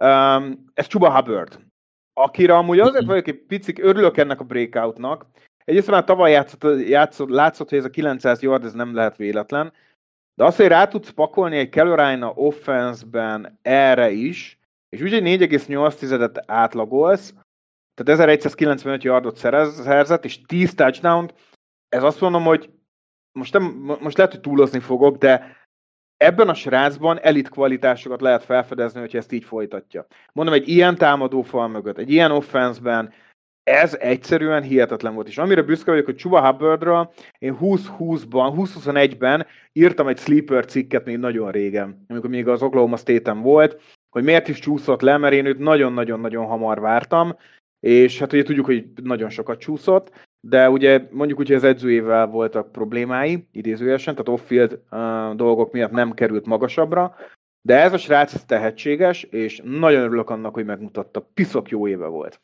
um, ez Chuba Hubbard, akire amúgy azért hmm. vagyok egy picit, örülök ennek a breakoutnak. Egyrészt már tavaly játszott, játszott, látszott, hogy ez a kilencszáz yard, ez nem lehet véletlen, de azt, hogy rá tudsz pakolni egy Carolina offense-ben erre is, és úgy egy négy egész nyolc átlagolsz, tehát ezeregyszázkilencvenöt yardot szerzett, és tíz touchdown-t, ez azt mondom, hogy most, nem, most lehet, hogy túlozni fogok, de ebben a srácban elit kvalitásokat lehet felfedezni, hogyha ezt így folytatja. Mondom, egy ilyen támadófal mögött, egy ilyen offense-ben, ez egyszerűen hihetetlen volt. És amire büszke vagyok, hogy Chuba Hubbardra én húsz-húszban, húsz-huszonegyben írtam egy sleeper cikket még nagyon régen, amikor még az Oklahoma State-en volt, hogy miért is csúszott le, mert én őt nagyon-nagyon-nagyon hamar vártam, és hát ugye tudjuk, hogy nagyon sokat csúszott, de ugye mondjuk úgy, hogy az edzőjével voltak problémái, idézőjelesen, tehát off-field uh, dolgok miatt nem került magasabbra, de ez a srác ez tehetséges, és nagyon örülök annak, hogy megmutatta. Piszok jó éve volt.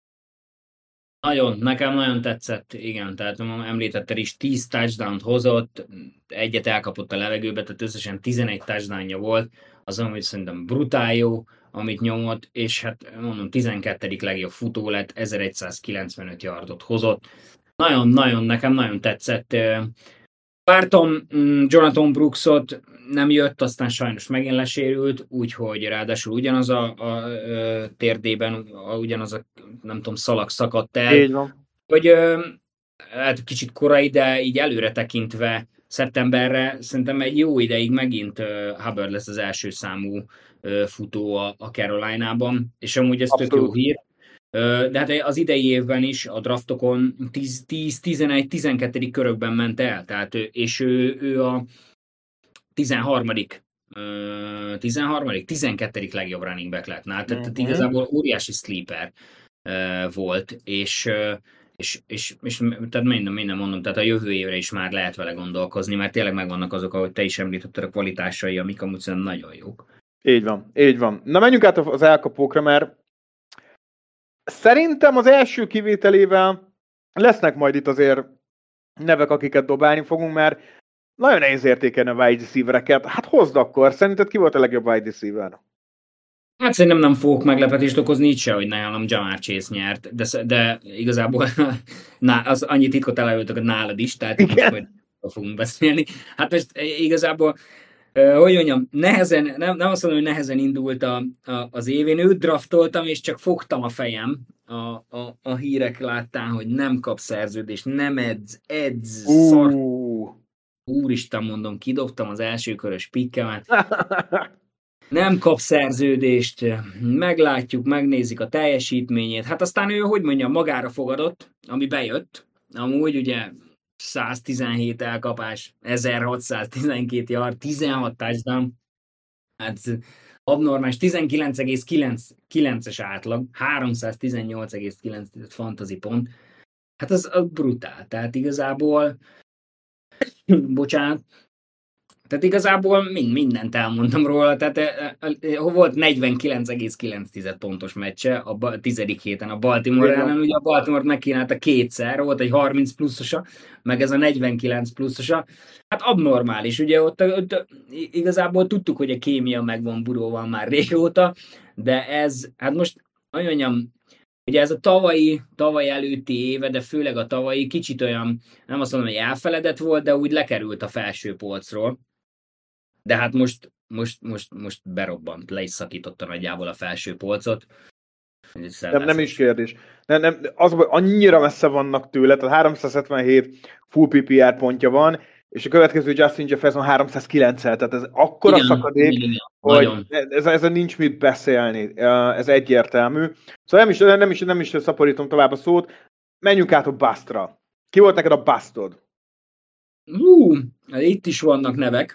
Nagyon, nekem nagyon tetszett, igen, tehát említetted is, tíz touchdown-t hozott, egyet elkapott a levegőbe, tehát összesen tizenegy touchdown-ja volt, azon, hogy szerintem brutál jó, amit nyomott, és hát mondom, tizenkettedik legjobb futó lett, ezeregyszázkilencvenöt yardot hozott. Nagyon-nagyon, nekem nagyon tetszett. Vártam Jonathan Brooksot, nem jött, aztán sajnos megint lesérült, úgyhogy ráadásul ugyanaz a, a, a térdében, a, ugyanaz a, nem tudom, szalag szakadt el. Így van. Hogy hát kicsit korai, de így előre tekintve szeptemberre szerintem egy jó ideig megint Hubbard lesz az első számú futó a, a Carolinában, és amúgy ez tök jó hír. De hát az idei évben is a draftokon tíz, tizenegy, tizenkettedik körökben ment el, tehát, és ő, ő a tizenharmadik tizenharmadik tizenkettedik legjobb running back lett. Tehát, uh-huh. tehát igazából óriási sleeper volt, és, és, és, és tehát minden, minden mondom, tehát a jövő évre is már lehet vele gondolkozni, mert tényleg megvannak azok, ahogy te is említetted, a kvalitásai, amik amúgy szerintem nagyon jók. Így van, így van. Na menjünk át az elkapókra, mert szerintem az első kivételével lesznek majd itt azért nevek, akiket dobálni fogunk, mert nagyon nehéz értékelni a wide receivereket. Hát hozd akkor, szerinted ki volt a legjobb wide receiver? Hát szerintem nem fogok meglepetést okozni így se, hogy nálam Ja'Marr Chase nyert, de, de igazából ná, az annyi titkot elárultak, hogy nálad is, tehát most majd fogunk beszélni. Hát most igazából Uh, hogy mondjam, nehezen, nem, nem azt mondom, hogy nehezen indult a, a, az év. Én őt draftoltam, és csak fogtam a fejem a, a, a hírek láttán, hogy nem kap szerződést, nem edz, edz, uh. szar. Úristen, mondom, kidobtam az első körös pikkemet. Nem kap szerződést, meglátjuk, megnézik a teljesítményét. Hát aztán ő, hogy mondjam, magára fogadott, ami bejött. Amúgy ugye száztizenhét elkapás, ezerhatszáztizenkét yard, tizenhat touchdown, hát abnormális, tizenkilenc egész kilences átlag, háromszáztizennyolc egész kilenc fantasy pont, hát az, az brutál, tehát igazából, bocsánat, tehát igazából mind, mindent elmondtam róla, tehát volt negyvenkilenc egész kilenc pontos meccse a tizedik héten a Baltimore ellen, ugye a Baltimore megkínálta kétszer, volt egy harminc pluszosa, meg ez a negyvenkilenc pluszosa, hát abnormális, ugye ott, ott igazából tudtuk, hogy a kémia megvan Buróval már régóta, de ez, hát most, hogy mondjam, ugye ez a tavalyi, tavaly előtti éve, de főleg a tavalyi kicsit olyan, nem azt mondom, hogy elfeledett volt, de úgy lekerült a felső polcról. De hát most, most, most, most berobbant, le is szakította nagyjából a felső polcot. Nem, nem is kérdés. Nem, nem, az, hogy annyira messze vannak tőle, tehát háromszázhetvenhét full pé pé er pontja van, és a következő Justin Jefferson háromszázkilenc, tehát ez akkora igen, szakadék, igen, igen, hogy nagyon. ez, ez nincs mit beszélni, ez egyértelmű. Szóval nem is, nem is, nem is szaporítom tovább a szót, menjünk át a Bustra. Ki volt neked a Bustod? Hú, itt is vannak nevek.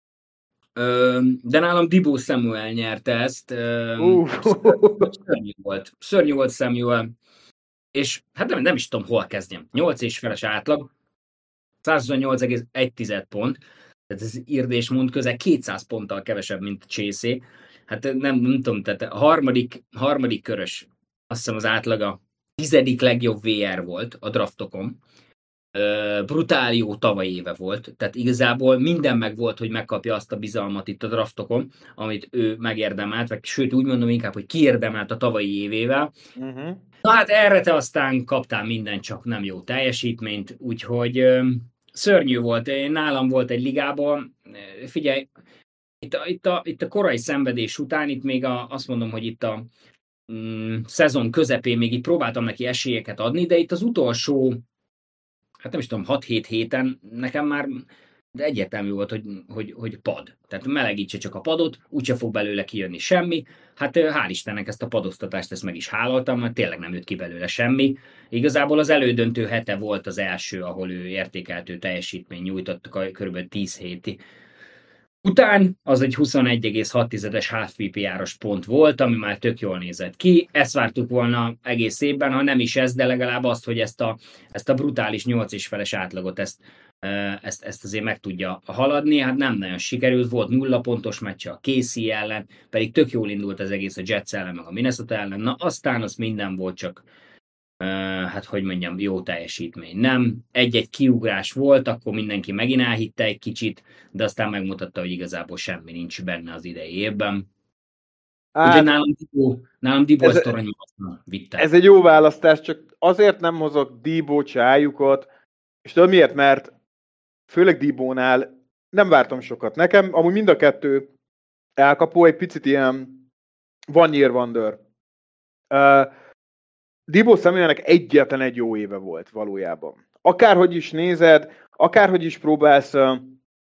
De nálam Deebo Samuel nyerte ezt. Uh. Szörnyű volt. Szörnyű volt Samuel. És hát nem, nem is tudom, hol kezdjem. nyolc és feles átlag, százhuszonnyolc egész egy pont, tehát ez Irdés mond közel kétszáz ponttal kevesebb, mint Chase. Hát nem, nem tudom, tehát a harmadik, harmadik körös, azt hiszem az átlaga tizedik legjobb vé er volt a draftokon. Brutál jó tavaly éve volt, tehát igazából minden meg volt, hogy megkapja azt a bizalmat itt a draftokon, amit ő megérdemelt, vagy sőt úgy mondom inkább, hogy kiérdemelt a tavalyi évével. Uh-huh. Na hát erre te aztán kaptál minden, csak nem jó teljesítményt, úgyhogy ö, szörnyű volt. Én nálam volt egy ligában, figyelj, itt a, itt a, itt a korai szenvedés után, itt még a, azt mondom, hogy itt a mm, szezon közepén még itt próbáltam neki esélyeket adni, de itt az utolsó hát nem is tudom, hat-hét héten nekem már de egyértelmű volt, hogy, hogy, hogy pad. Tehát melegítse csak a padot, úgyse fog belőle kijönni semmi. Hát hál' Istennek ezt a padoztatást ezt meg is hálaltam, mert tényleg nem jött ki belőle semmi. Igazából az elődöntő hete volt az első, ahol ő értékeltő teljesítmény nyújtott kb. tíz héti. Után az egy huszonegy egész hat half pé pé er-os pont volt, ami már tök jól nézett ki. Ezt vártuk volna egész évben, ha nem is ez, de legalább azt, hogy ezt a, ezt a brutális nyolc és feles átlagot, ezt, ezt, ezt azért meg tudja haladni. Hát nem nagyon sikerült, volt nulla pontos meccse a ká cé ellen, pedig tök jól indult az egész a Jets ellen, meg a Minnesota ellen. Na aztán az minden volt, csak Uh, hát hogy mondjam, jó teljesítmény. Nem, egy-egy kiugrás volt, akkor mindenki megint elhitte egy kicsit, de aztán megmutatta, hogy igazából semmi nincs benne az idei évben. Hát, úgyhogy nálam Deebo, nálam Deebo ez, ezt aranyosna vitte. Ez egy jó választás, csak azért nem hozok Deebo csájukat, és tudod miért? Mert főleg Deebónál nem vártam sokat. Nekem amúgy mind a kettő elkapó, egy picit ilyen one year wonder. Uh, Deebo Samuelnek egyetlen egy jó éve volt valójában. Akárhogy is nézed, akárhogy is próbálsz uh,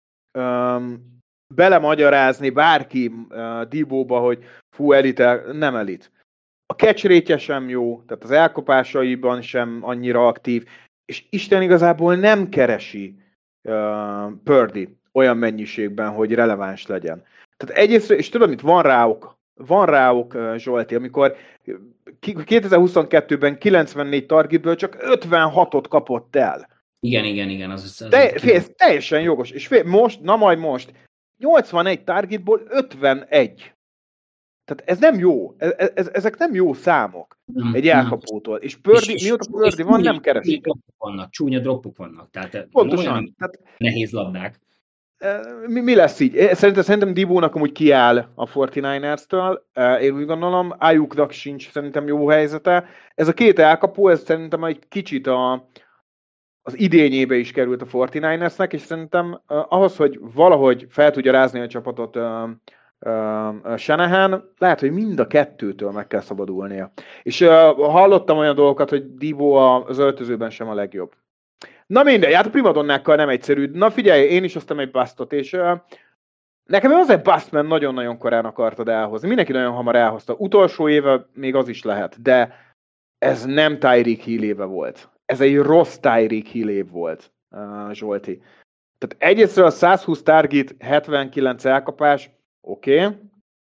um, belemagyarázni bárki uh, Deebóba, hogy fú, elit, el, nem elit. A catch rate-je sem jó, tehát az elkapásaiban sem annyira aktív, és Isten igazából nem keresi uh, Purdy olyan mennyiségben, hogy releváns legyen. Tehát egyrészt, és tudod, itt van rá ok, van rá ok, Zsolti, amikor kétezer-huszonkettőben kilencvennégy targetből csak ötvenhatot kapott el. Igen, igen, igen. Az, az Te, fél, ez teljesen jogos. És fél, most, na majd most, nyolcvanegy targetból ötvenegy. Tehát ez nem jó. Ez, ez, ezek nem jó számok nem, egy elkapótól. És Purdy, és, mióta Purdy van, nem keresik. Vannak, csúnya droppok vannak. Tehát pontosan. Olyan, tehát, nehéz labdák. Mi, mi lesz így? Szerintem, szerintem Deebónak amúgy kiáll a negyvenkilencestől. Én úgy gondolom, Ayuknak sincs szerintem jó helyzete. Ez a két elkapó, ez szerintem egy kicsit a, az idényébe is került a negyvenkilencesnek, és szerintem ahhoz, hogy valahogy fel tudja rázni a csapatot Uh, Shanahan, lehet, hogy mind a kettőtől meg kell szabadulnia. És uh, hallottam olyan dolgokat, hogy Deebo az öltözőben sem a legjobb. Na mindegy, hát a primadonnákkal nem egyszerű. Na figyelj, én is hoztam egy bustot, és uh, nekem az egy bust, mert nagyon-nagyon korán akartad elhozni. Mindenki nagyon hamar elhozta. Utolsó éve még az is lehet, de ez nem Tyreek Hill éve volt. Ez egy rossz Tyreek Hill év volt, uh, Zsolti. Tehát egyrésztről a százhúsz target, hetvenkilenc elkapás, oké. Okay.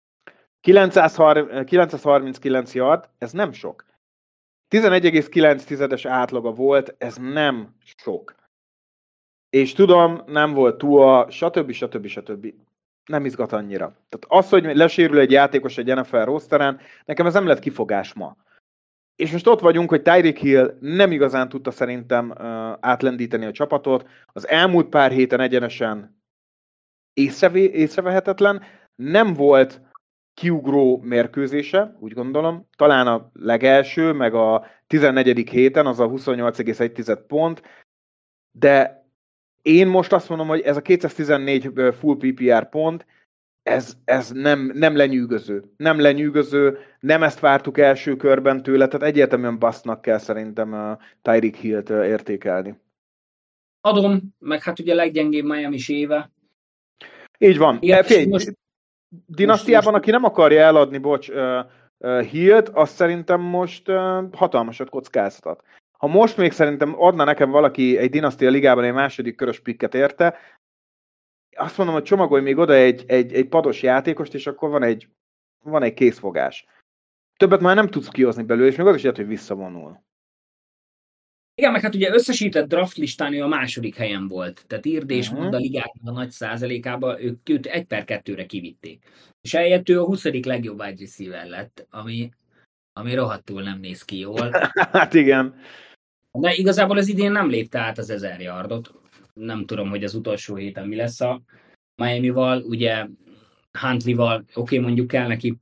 kilencszázharminckilenc yard, ez nem sok. tizenegy egész kilenc átlaga volt, ez nem sok. És tudom, nem volt Tua, stb. stb. stb. Nem izgat annyira. Tehát az, hogy lesérül egy játékos egy en ef el rosteren, nekem ez nem lett kifogás ma. És most ott vagyunk, hogy Tyreek Hill nem igazán tudta szerintem uh, átlendíteni a csapatot. Az elmúlt pár héten egyenesen észrevé, észrevehetetlen. Nem volt kiugró mérkőzése, úgy gondolom. Talán a legelső, meg a tizennegyedik héten, az a huszonnyolc egész egy pont, de én most azt mondom, hogy ez a kétszáztizennégy full pé pé er pont, ez, ez nem, nem lenyűgöző. Nem lenyűgöző, nem ezt vártuk első körben tőle, tehát egyértelműen basznak kell szerintem a Tyreek Hillt értékelni. Adom, meg hát ugye a leggyengébb Miami-s éve. Így van. Igen, Fény, most, dinasztiában, most, aki nem akarja eladni, bocs, uh, uh, Hillt, azt szerintem most uh, hatalmasat kockáztat. Ha most még szerintem adna nekem valaki egy dinasztia ligában egy második körös pikket érte, azt mondom, hogy csomagolj még oda egy, egy, egy pados játékost, és akkor van egy, van egy készfogás. Többet már nem tudsz kihozni belőle, és még az is lehet, hogy visszavonul. Igen, meg hát ugye összesített draft listán ő a második helyen volt. Tehát írd és Uh-huh. mond a ligáknak a nagy százalékában, ők, őt egy per kettőre kivitték. És eljött ő a huszadik legjobb wide receiver lett, ami, ami rohadtul nem néz ki jól. Hát igen. De igazából az idén nem lépte át az ezer yardot. Nem tudom, hogy az utolsó héten mi lesz a Miami-val. Ugye Huntley-val, oké, okay, mondjuk kell neki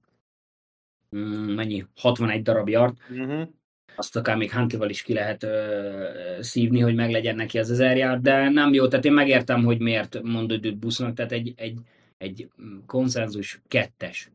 mm, mennyi? hatvanegy darab yard. Uh-huh. Azt akár még Huntley-val is ki lehet ö, szívni, hogy meglegyen neki az ezer yard, de nem jó. Tehát én megértem, hogy miért mondod őt busznak. Tehát egy, egy, egy konszenzus kettes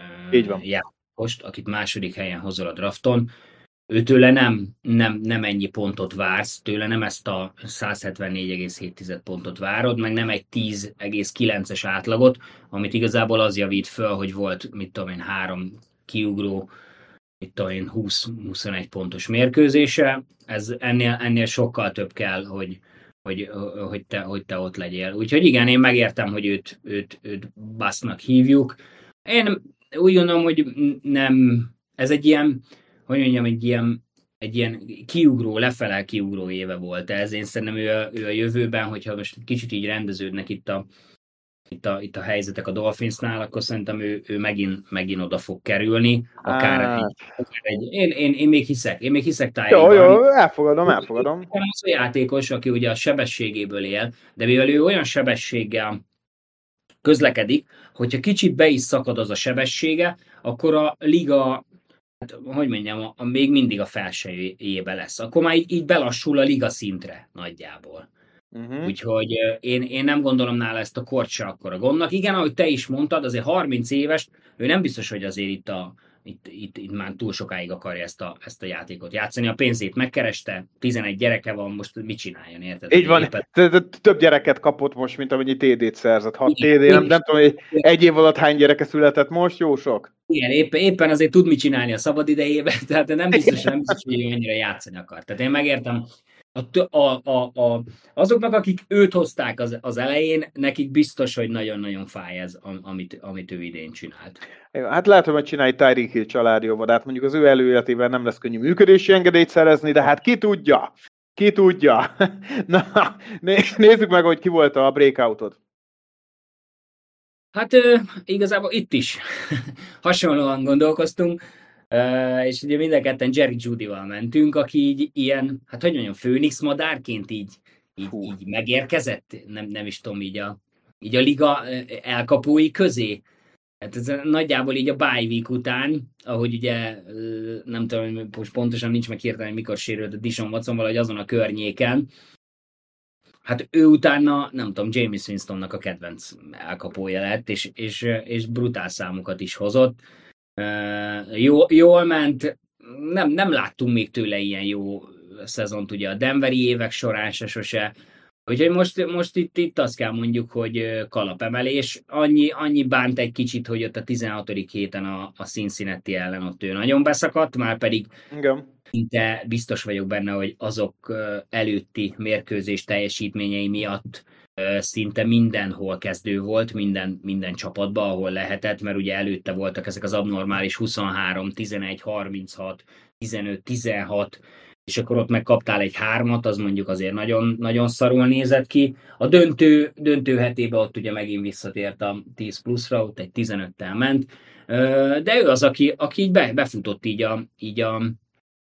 játékost, akit második helyen hozol a drafton, őtőle nem, nem, nem ennyi pontot vársz, tőle nem ezt a száz hetvennégy egész hét pontot várod, meg nem egy tíz egész kilences átlagot, amit igazából az javít föl, hogy volt, mit tudom én, három kiugró, mit tudom én, húsz-huszonegy pontos mérkőzése. Ez ennél, ennél sokkal több kell, hogy, hogy, hogy, te, hogy te ott legyél. Úgyhogy igen, én megértem, hogy őt, őt, őt basznak hívjuk. Én úgy gondolom, hogy nem, ez egy ilyen, hogy mondjam, egy ilyen, egy ilyen kiugró, lefele kiugró éve volt ez. Én szerintem ő a, ő a jövőben, hogyha most kicsit így rendeződnek itt a, itt a, itt a helyzetek a Dolphinsnál, akkor szerintem ő, ő megint, megint oda fog kerülni. Akár Ah. egy, akár egy én, én, én, még hiszek, én még hiszek Jó, Tyreekban. jó, elfogadom, elfogadom. Az a játékos, aki ugye a sebességéből él, de mivel ő olyan sebességgel közlekedik, hogyha kicsit be is szakad az a sebessége, akkor a liga, hát, hogy mondjam, a, a, még mindig a felsejébe lesz. Akkor már így, így belassul a liga szintre nagyjából. Uh-huh. Úgyhogy én, én nem gondolom nála ezt a kort se akkora gondnak. Igen, ahogy te is mondtad, azért harminc éves, ő nem biztos, hogy azért itt, a, itt, itt, itt már túl sokáig akarja ezt a, ezt a játékot játszani. A pénzét megkereste, tizenegy gyereke van, most mit csináljon, érted? Így van, több gyereket kapott most, mint amennyi té dét szerzett. hat té dé, nem, nem tudom, hogy egy év alatt hány gyereke született most, jó sok. Igen, éppen, éppen azért tud mit csinálni a szabad idejében, tehát nem biztos, nem biztos, hogy mennyire játszani akar. Tehát én megértem, A, a, a, a, azoknak, akik őt hozták az, az elején, nekik biztos, hogy nagyon-nagyon fáj ez, amit, amit ő idén csinált. Hát lehet, hogy majd csinálj Tyreek Hill családjóvadát, mondjuk az ő előéletében nem lesz könnyű működési engedélyt szerezni, de hát ki tudja, ki tudja. Na, nézzük meg, hogy ki volt a breakoutod. Hát igazából itt is hasonlóan gondolkoztunk. Uh, és ugye mind a ketten Jerry Jeudy-val mentünk, aki így ilyen, hát hogy mondjam, főnix madárként így, így, így megérkezett, nem, nem is tudom, így a, így a liga elkapói közé. Hát ez nagyjából így a bye week után, ahogy ugye, nem tudom, most pontosan nincs meg hirtelen, mikor sérült a Deshaun Watson, valahogy azon a környéken. Hát ő utána, nem tudom, Jameis Winstonnak a kedvenc elkapója lett, és, és, és brutál számokat is hozott. Uh, jó, jól ment, nem, nem láttunk még tőle ilyen jó szezont ugye a denveri évek során se sose, úgyhogy most, most itt, itt azt kell mondjuk, hogy kalapemelés, annyi, annyi bánt egy kicsit, hogy ott a tizenhatodik héten a, a Cincinnati ellen ott ő nagyon beszakadt, már pedig szinte biztos vagyok benne, hogy azok előtti mérkőzés teljesítményei miatt szinte mindenhol kezdő volt, minden, minden csapatban, ahol lehetett, mert ugye előtte voltak ezek az abnormális huszonhárom, tizenegy, harminchat, tizenöt, tizenhat, és akkor ott megkaptál egy hármat, az mondjuk azért nagyon, nagyon szarul nézett ki. A döntő, döntő hetében ott ugye megint visszatért a tíz pluszra, ott egy tizenöttel ment, de ő az, aki, aki így be, befutott így a, így a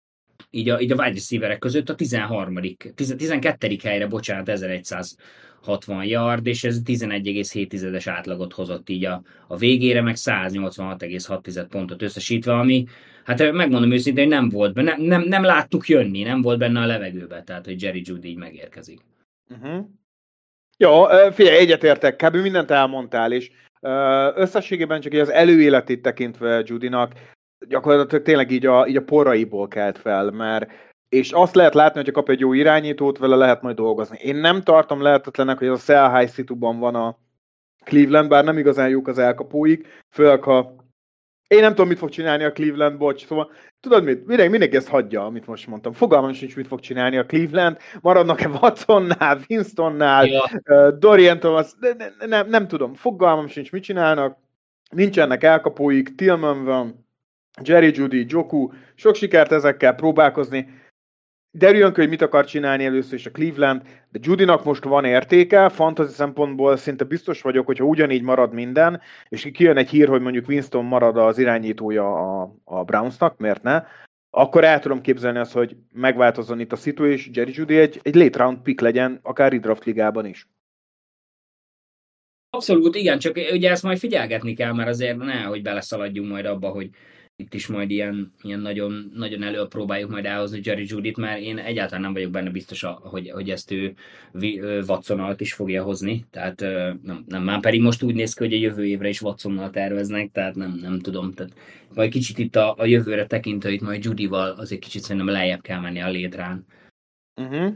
így a, így a wide receiverek között a tizenharmadik tizenkettedik helyre, bocsánat, ezeregyszázhatvan yard, és ez tizenegy egész hét átlagot hozott így a, a végére, meg száznyolcvanhat egész hat pontot összesítve, ami, hát megmondom őszintén, hogy nem volt benne, nem, nem, nem láttuk jönni, nem volt benne a levegőben, tehát, hogy Jerry Jeudy így megérkezik. Uh-huh. Jó, figyelj, egyetértek, kb. Mindent elmondtál, és összességében csak az előéletét tekintve Jeudynak gyakorlatilag tényleg így a, így a porraiból kelt fel, mert és azt lehet látni, hogyha kap egy jó irányítót, vele lehet majd dolgozni. Én nem tartom lehetetlenek, hogy az a sell high szituban van a Cleveland, bár nem igazán jók az elkapóik, főleg ha én nem tudom, mit fog csinálni a Cleveland, bocs, szóval tudod mit, mindenki, mindenki ezt hagyja, amit most mondtam. Fogalmam sincs, mit fog csinálni a Cleveland, maradnak-e Watsonnál, Winstonnál, ja. uh, Dorian Thomas, ne, ne, ne, nem tudom, fogalmam sincs, mit csinálnak, nincsenek elkapóik, Tillman van, Jerry Jeudy, Joku, sok sikert ezekkel próbálkozni. Derüljön ki, hogy mit akar csinálni először is a Cleveland, de Jeudynak most van értéke, fantasy szempontból szinte biztos vagyok, hogyha ugyanígy marad minden, és kijön egy hír, hogy mondjuk Winston marad az irányítója a, a Brownsnak, miért ne, akkor el tudom képzelni azt, hogy megváltozzon itt a szitu, és Jerry Jeudy egy, egy late round pick legyen, akár redraft ligában is. Abszolút, igen, csak ugye ezt majd figyelgetni kell, mert azért ne, hogy beleszaladjunk majd abba, hogy itt is majd ilyen, ilyen nagyon, nagyon elő próbáljuk majd elhozni Jerry Jeudyt, mert én egyáltalán nem vagyok benne biztos, hogy, hogy ezt ő Watson alatt is fogja hozni, tehát nem, nem, már pedig most úgy néz ki, hogy a jövő évre is Watsonnal terveznek, tehát nem, nem tudom, tehát majd kicsit itt a, a jövőre tekintve, itt majd Jeudyval azért kicsit szerintem lejjebb kell menni a létrán. Uh-huh.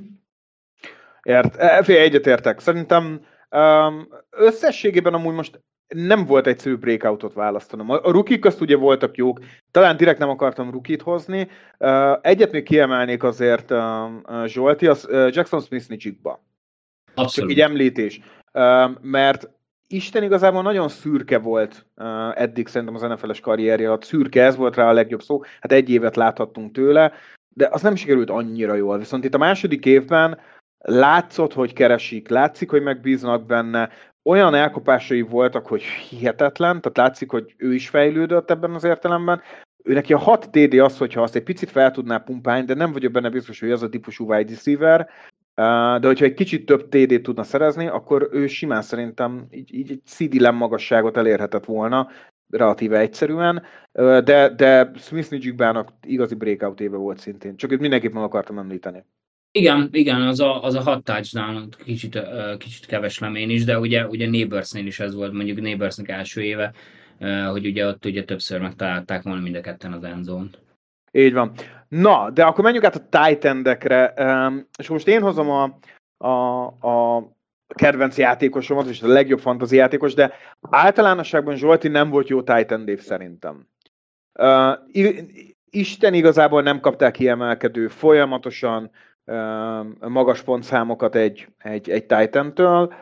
Ért, fél egyetértek. Szerintem um, összességében amúgy most nem volt egyszerű breakoutot választanom. A rookie közt ugye voltak jók, talán direkt nem akartam rookie-t hozni. Uh, egyet még kiemelnék azért uh, Zsolti, az uh, Jackson Smith Nijigba. Abszolút. Csak így említés. Uh, mert Isten igazából nagyon szürke volt uh, eddig szerintem az en ef el-es karrierje alatt. Szürke, ez volt rá a legjobb szó. Hát egy évet láthattunk tőle, de az nem sikerült annyira jól. Viszont itt a második évben látszott, hogy keresik, látszik, hogy megbíznak benne, olyan elkapásai voltak, hogy hihetetlen, tehát látszik, hogy ő is fejlődött ebben az értelemben. Ő neki a hat té dé az, hogyha azt egy picit fel tudná pumpálni, de nem vagyok benne biztos, hogy az a típusú wide receiver, de hogyha egy kicsit több té dét tudna szerezni, akkor ő simán szerintem így, így egy cé dé Lamb magasságot elérhetett volna, relatíve egyszerűen, de, de Smith Nijigvának igazi breakout éve volt szintén. Csak őt mindenképp meg akartam említeni. Igen, igen, az a, az a hat touchdown kicsit, uh, kicsit keveslem én is, de ugye, ugye Neighborsnél is ez volt, mondjuk Neighborsnak első éve, uh, hogy ugye ott ugye többször megtalálták volna mind a ketten az endzone-t. Így van. Na, de akkor menjünk át a tight endekre, um, és most én hozom a, a, a kedvenc játékosomat, és a legjobb fantasy játékos, de általánosságban Zsolti nem volt jó tight end év szerintem. Uh, Isten igazából nem kapták kiemelkedő, folyamatosan magas pontszámokat egy, egy, egy Titan-től.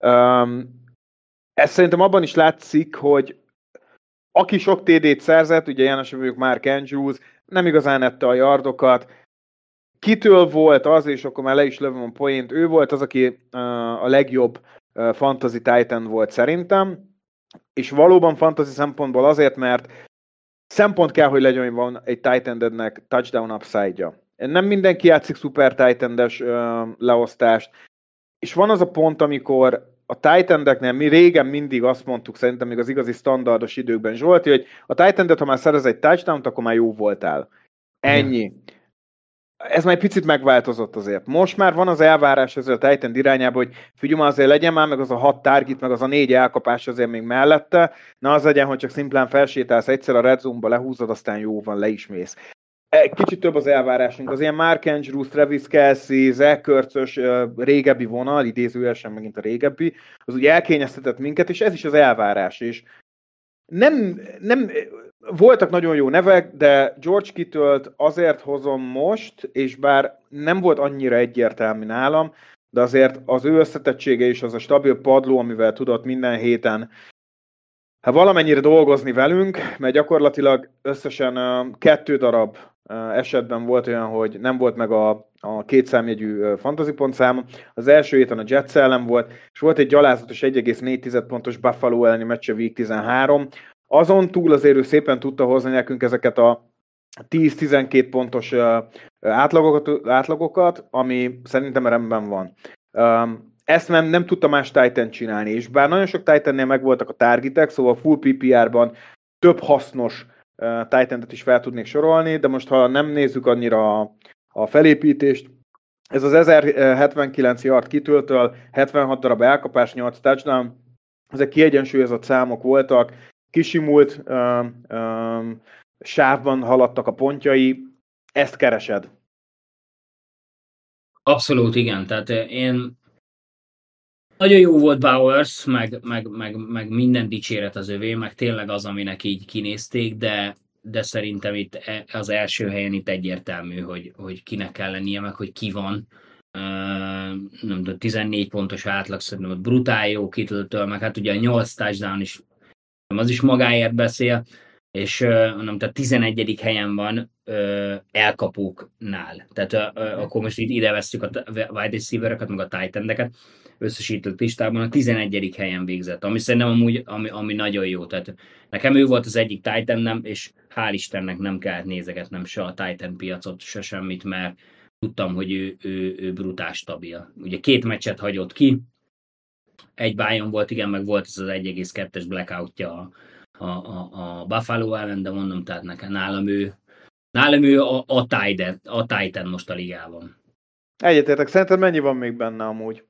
Ez szerintem abban is látszik, hogy aki sok té dét szerzett, ugye János vagyok Mark Andrews, nem igazán ette a yardokat. Kitől volt az, és akkor már le is lövöm a poént, ő volt az, aki a legjobb fantasy Titan volt szerintem, és valóban fantasy szempontból azért, mert szempont kell, hogy legyen, hogy van egy Titan-ednek touchdown upside-ja. Nem mindenki játszik szuper tight endes uh, leosztást, és van az a pont, amikor a tight endeknél mi régen mindig azt mondtuk, szerintem még az igazi standardos időkben, Zsolti, hogy a tight endet, ha már szerez egy touchdown-t, akkor már jó voltál. Ennyi. Ja. Ez már egy picit megváltozott azért. Most már van az elvárás ezzel a tight end irányába, hogy figyelj, azért legyen már, meg az a hat target, meg az a négy elkapás azért még mellette, na az legyen, hogy csak szimplán felsétálsz egyszer a red zone-ba, lehúzod, aztán jó van, le is mész. Kicsit több az elvárásunk. Az ilyen Mark Andrews, Travis Kelce, Zach Ertz-ös régebbi vonal, idézőjelesen megint a régebbi, az ugye elkényeztetett minket, és ez is az elvárás. És nem, nem, voltak nagyon jó nevek, de George Kittle-t azért hozom most, és bár nem volt annyira egyértelmű nálam, de azért az ő összetettsége is az a stabil padló, amivel tudott minden héten hát valamennyire dolgozni velünk, mert gyakorlatilag összesen uh, kettő darab uh, esetben volt olyan, hogy nem volt meg a, a kétszámjegyű uh, fantasy pontszám. Az első héten a Jets ellen volt, és volt egy gyalázatos egy egész négy pontos Buffalo elleni meccse week tizenhárom. Azon túl azért ő szépen tudta hozni nekünk ezeket a tíz-tizenkét pontos átlagokat, átlagokat, ami szerintem rendben van. Ezt nem, nem tudta más Titan csinálni, és bár nagyon sok Titannél megvoltak a targetek, szóval full pé pé er-ban több hasznos Titan-et is fel tudnék sorolni, de most ha nem nézzük annyira a, a felépítést, ez az ezerhetvenkilenc yard kitöltől, hetvenhat darab elkapás, nyolc touchdown, ezek kiegyensúlyozott számok voltak, kisimult um, um, sávban haladtak a pontjai, ezt keresed. Abszolút igen, tehát én nagyon jó volt Bowers, meg, meg, meg, meg minden dicséret az övé, meg tényleg az, aminek így kinézték, de, de szerintem itt az első helyen itt egyértelmű, hogy, hogy kinek kell lennie, meg hogy ki van. Uh, nem tudom, tizennégy pontos átlag, szerintem brutál jó kitöltől, meg hát ugye a nyolc touchdown is, az is magáért beszél, és uh, nem, tehát tizenegyedik helyen van uh, elkapóknál. Tehát uh, uh, akkor most itt ide vesszük a wide receivereket, meg a tight endeket, összesített listában a tizenegyedik helyen végzett, ami szerintem amúgy, ami, ami nagyon jó. Tehát nekem ő volt az egyik tight endem, és hál' Istennek nem kellett nézegetnem se a tight end piacot, se semmit, mert tudtam, hogy ő, ő, ő brutál stabil. Ugye két meccset hagyott ki, egy bájon volt, igen, meg volt ez az egy egész kettes blackoutja a, a, a, a Buffalo ellen, de mondom, tehát nekem nálam ő, nálam ő a, a, tight, a Titan most a ligában. Egyetértek, szerinted mennyi van még benne amúgy?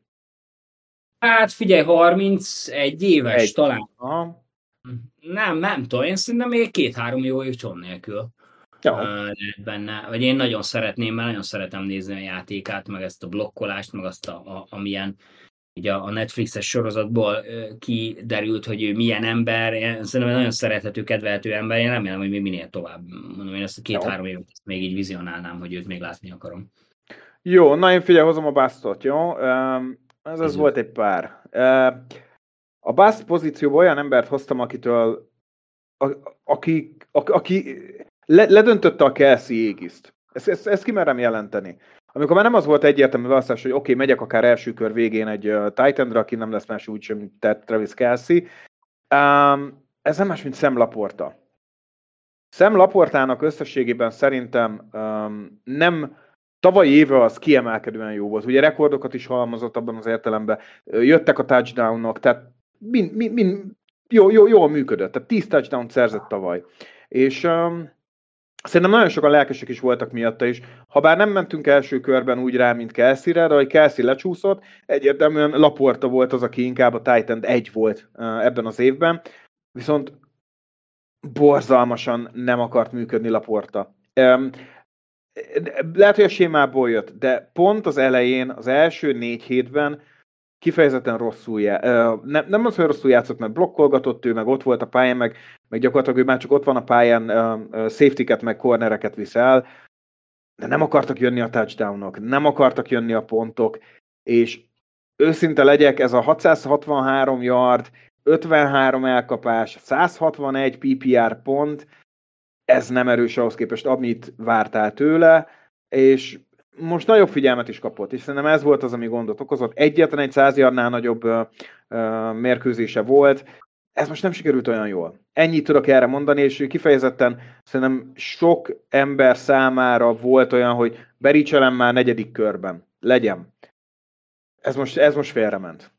Hát figyelj, harmincegy éves Egy. talán. Aha. Nem, nem tudom, én szerintem még két-három jó év cson nélkül. Jó. Uh, benne, vagy én nagyon szeretném, mert nagyon szeretem nézni a játékát, meg ezt a blokkolást, meg azt, a, a, amilyen ugye a Netflixes sorozatból uh, kiderült, hogy ő milyen ember, én szerintem nagyon szerethető, kedvelhető ember, én remélem, hogy még minél tovább. Mondom, én ezt a két-három évet még így vizionálnám, hogy őt még látni akarom. Jó, na én figyelj, hozom a Bustot, jó? Um, ez az volt egy pár. Uh, a Bust pozícióban olyan embert hoztam, akitől a, aki, a, aki le, ledöntötte a Kelsey égiszt. Ezt, ezt, ezt ki merem jelenteni. Amikor már nem az volt egyértelmű választás, hogy oké, okay, megyek akár első kör végén egy uh, Titan-ra, aki nem lesz más úgy sem, mint Travis Kelce. Um, ez nem más, mint Sam Laporta. Sam Laportának összességében szerintem um, nem tavalyi éve az kiemelkedően jó volt. Ugye rekordokat is halmozott abban az értelemben. Jöttek a touchdownok, tehát min, min, min, jó, jó, jól működött. Tehát tíz touchdown szerzett tavaly. És um, szerintem nagyon sokan lelkesek is voltak miatta is. Habár nem mentünk első körben úgy rá, mint Kelce-re, de ahogy Kelce lecsúszott, egyértelműen Laporta volt az, aki inkább a Titan egy volt uh, ebben az évben. Viszont borzalmasan nem akart működni Laporta. Um, Lehet, hogy a sémából jött, de pont az elején, az első négy hétben kifejezetten rosszul játszott. Nem, nem az, hogy rosszul játszott, mert blokkolgatott ő, meg ott volt a pályán, meg, meg gyakorlatilag ő már csak ott van a pályán, safety-ket, meg cornereket viszel, de nem akartak jönni a touchdownok, nem akartak jönni a pontok, és őszinte legyek, ez a hatszázhatvanhárom yard, ötvenhárom elkapás, százhatvanegy pé pé er pont, ez nem erős ahhoz képest, amit vártál tőle, és most nagyobb figyelmet is kapott, és szerintem ez volt az, ami gondot okozott. Egyetlen egy száz yardnál nagyobb uh, uh, mérkőzése volt, ez most nem sikerült olyan jól. Ennyit tudok erre mondani, és kifejezetten szerintem sok ember számára volt olyan, hogy bericselem már negyedik körben. Legyen. Ez most, ez most félrement.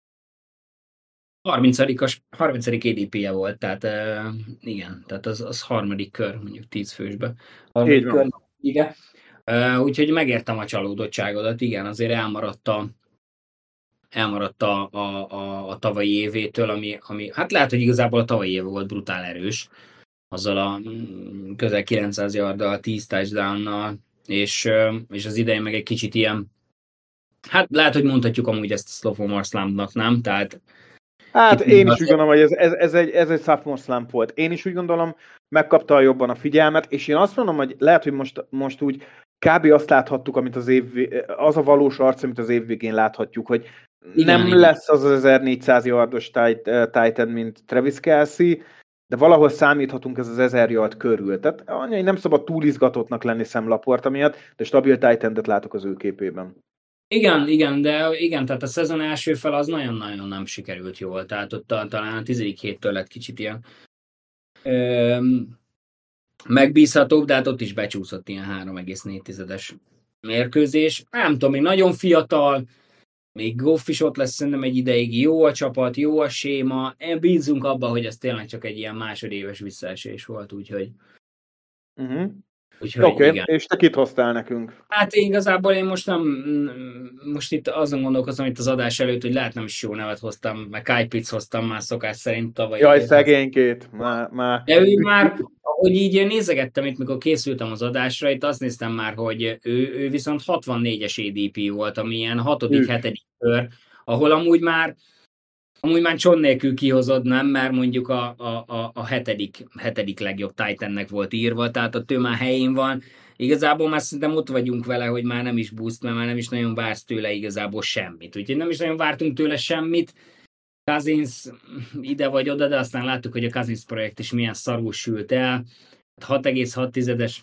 harmincadik é dé pé-je volt, tehát uh, igen, tehát az, az harmadik kör, mondjuk tíz fősbe. Harmadik kör, igen. Uh, úgyhogy megértem a csalódottságodat, igen, azért elmaradt a, elmaradt a, a, a, a tavalyi évétől, ami, ami, hát lehet, hogy igazából a tavalyi év volt brutál erős, azzal a közel kilencszáz yarddal, tíz touchdownnal, és, és az idején meg egy kicsit ilyen, hát lehet, hogy mondhatjuk amúgy ezt a sophomore slumpnak, nem? Tehát Hát én is úgy gondolom, hogy ez, ez, ez, egy, ez egy sophomore slump volt. Én is úgy gondolom, megkapta jobban a figyelmet, és én azt mondom, hogy lehet, hogy most, most úgy kb. Azt láthattuk, amit az év, az a valós arc, amit az év végén láthatjuk, hogy igen, nem igen. lesz az az ezernégyszáz yardos Titan, mint Travis Kelce, de valahol számíthatunk ez az ezer yard körül. Tehát anyai nem szabad túl izgatottnak lenni Sam Laporta miatt, de stabil Titan-et látok az ő képében. Igen, igen, de igen, tehát a szezon első fel az nagyon-nagyon nem sikerült jól, tehát ott talán a tizedik héttől lett kicsit ilyen. Öm, megbízhatóbb, de hát ott is becsúszott ilyen három egész négy mérkőzés. Nem tudom, még nagyon fiatal, még Goff is ott lesz szerintem egy ideig, jó a csapat, jó a séma, bízunk abban, hogy ez tényleg csak egy ilyen másodéves visszaesés volt, úgyhogy... Uh-huh. Úgyhogy Oké, igen. okay. És te kit hoztál nekünk? Hát igazából én most nem, most itt azon gondolkozom itt az adás előtt, hogy lehet nem is jó nevet hoztam, meg Kyle Pitts hoztam már szokás szerint tavaly. Jaj, szegénykét, már, már. De ő már, ahogy így nézegettem itt, mikor készültem az adásra, itt azt néztem már, hogy ő, ő viszont hatvannégyes á dé pé volt, ami ilyen hatodik, hetedik kör, ahol amúgy már Amúgy már John nélkül kihozott, nem, mert mondjuk a, a, a, a hetedik, hetedik legjobb Titannek volt írva, tehát ott ő már helyén van. Igazából már szerintem ott vagyunk vele, hogy már nem is boost, mert már nem is nagyon vársz tőle igazából semmit. Úgyhogy nem is nagyon vártunk tőle semmit. Cousins ide vagy oda, de aztán láttuk, hogy a Cousins projekt is milyen szarul sült el. hat egész hat tizedes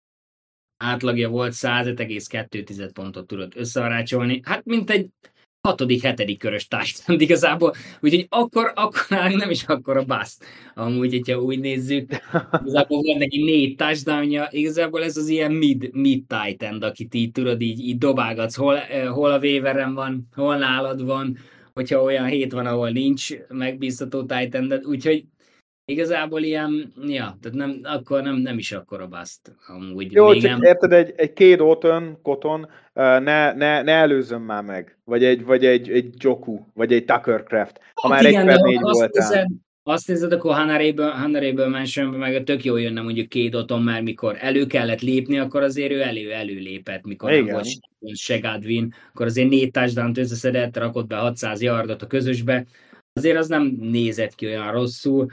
átlagja volt, százöt egész kettő pontot tudott összearácsolni. Hát mint egy hatodik, hetedik körös Titan igazából, úgyhogy akkor, akkor nem is akkor a bust. Amúgy, hogyha úgy nézzük, igazából van neki négy touchdownja, igazából ez az ilyen mid, mid Titan, akit így tudod, így, így dobálgatsz, hol, hol a waiveren van, hol nálad van, hogyha olyan hét van, ahol nincs megbízható Titan, de úgyhogy igazából ilyen, ja, tehát nem, akkor nem, nem is akkor a bust. Amúgy jó, még csak nem. érted, egy, egy két Oton, Koton ne, ne, ne előzzön már meg. Vagy egy, vagy egy, egy Joku, vagy egy Tuckercraft. Ha hát már igen, egy per négy voltál. Azt nézed, akkor Hanaréből Mansionben meg tök jól jönne mondjuk két Oton, mert mikor elő kellett lépni, akkor azért ő elő előlépett, mikor igen. Nem volt se Godwin, akkor azért négy touchdown-t összeszedett, rakott be hatszáz yardot a közösbe. Azért az nem nézett ki olyan rosszul.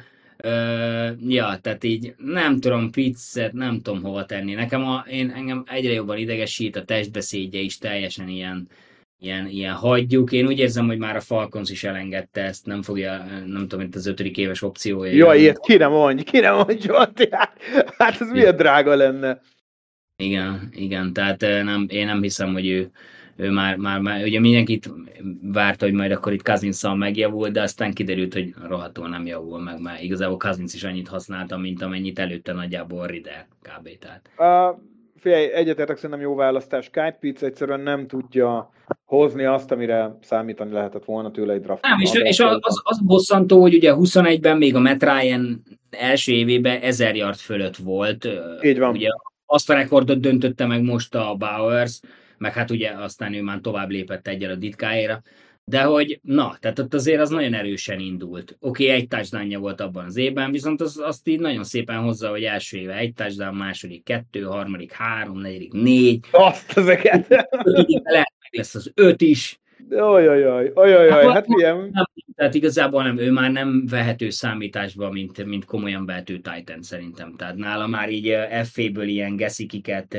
Uh, ja, tehát így nem tudom, pizzet, nem tudom hova tenni. Nekem a, én, engem egyre jobban idegesít, a testbeszédje is teljesen ilyen, ilyen, ilyen hagyjuk. Én úgy érzem, hogy már a Falcons is elengedte ezt, nem fogja, nem tudom, itt az ötödik éves opciója. Jaj, ilyet ki nem mondj, ki nem mondj, Zsolti, hát ez milyen drága lenne. Igen, igen, tehát nem, én nem hiszem, hogy ő ő már, már, már, ugye mindenkit várta, hogy majd akkor itt Cousinsszal megjavul, de aztán kiderült, hogy rohadtul nem javul meg, mert igazából Cousins is annyit használta, mint amennyit előtte nagyjából Riddle kb. Tehát. Uh, figyelj, egyetértek, szerintem jó választás. Kyle Pitts egyszerűen nem tudja hozni azt, amire számítani lehetett volna tőle egy draft. Nem, és, és az, az, az bosszantó, hogy ugye huszonegyben még a Matt Ryan első évében ezer yard fölött volt. Így van. Ugye azt a rekordot döntötte meg most a Bowers, meg hát ugye aztán ő már tovább lépett egyel a Ditkáéra, de hogy, na, tehát ott azért az nagyon erősen indult. Oké, okay, egy touchdownja volt abban az évben, viszont az, azt így nagyon szépen hozza, hogy első éve egy touchdown, második kettő, harmadik három, negyedik négy. Azt ezeket! Lehet, meg lesz az öt is. Ojojoj, ojojoj, hát, hát ilyen... Nem, tehát igazából nem, ő már nem vehető számításba, mint, mint komolyan vehető Titan szerintem. Tehát nála már így ef á-ből ilyen geszikiket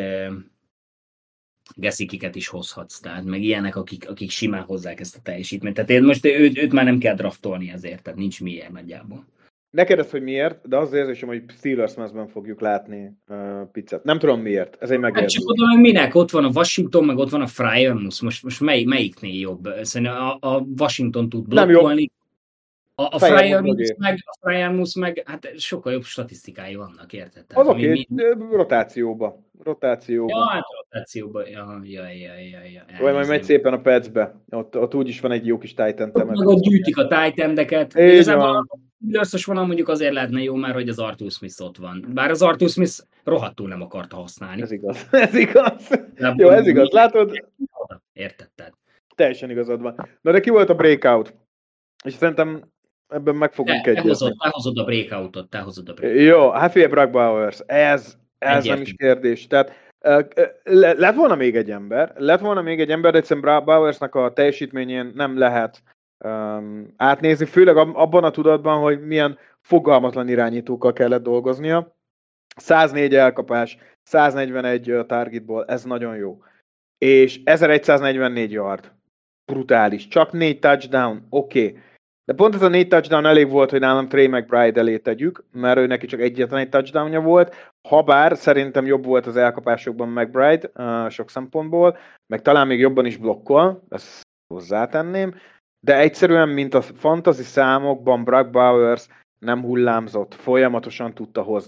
geszikiket is hozhatsz, tehát meg ilyenek, akik, akik simán hozzák ezt a teljesítményt. Tehát én most őt, őt már nem kell draftolni ezért, tehát nincs miért nagyjából. Ne kérdezz, hogy miért, de az az érzésem, hogy Steelers mezben fogjuk látni uh, Pizzet. Nem tudom miért, ez egy megérzés. Hát csak oda meg minek? Ott van a Washington, meg ott van a Freiermuth. Most, most mely, melyiknél jobb? Szerintem a, a Washington tud blokkolni. A, a Freiermuth meg, a Freiermuth meg, hát sokkal jobb statisztikái vannak, érted? Az oké, okay, mi... rotációba. Rotációba. Ja, hát rotációba. Ja, ja, ja, ja, ja. Vagy majd megy szépen a Petsbe. Ott, ott úgyis van egy jó kis Titan temet. Meg ott gyűjtik a Titan-deket. Igazából a Steelers-os vonal mondjuk azért lehetne jó, mert hogy az Arthur Smith ott van. Bár az Arthur Smith rohadtul nem akarta használni. Ez igaz. Ez igaz. Jó, ez igaz. Látod? Értetted. Teljesen igazad van. Na de ki volt a breakout? És szerintem ebben meg fogunk te, egyezni. Te, te hozod a breakoutot, te hozod a breakoutot. Jó, hát figyelj, Brock Bowers, ez, ez nem is kérdés. Tehát le, lett volna még egy ember, lett volna még egy ember, de egyszerűen Brock Bowersnak a teljesítményén nem lehet um, átnézni, főleg abban a tudatban, hogy milyen fogalmatlan irányítókkal kellett dolgoznia. száznégy elkapás, száznegyvenegy targetból, ez nagyon jó. És ezerszáznegyvennégy yard. Brutális. Csak négy touchdown, oké. Okay. De pont ez a négy touchdown elég volt, hogy nálam Trey McBride elé tegyük, mert ő neki csak egyetlen egy touchdownja volt, habár szerintem jobb volt az elkapásokban McBride uh, sok szempontból, meg talán még jobban is blokkol, ezt hozzátenném, de egyszerűen, mint a fantasy számokban Brock Bowers nem hullámzott, folyamatosan tudta hozni.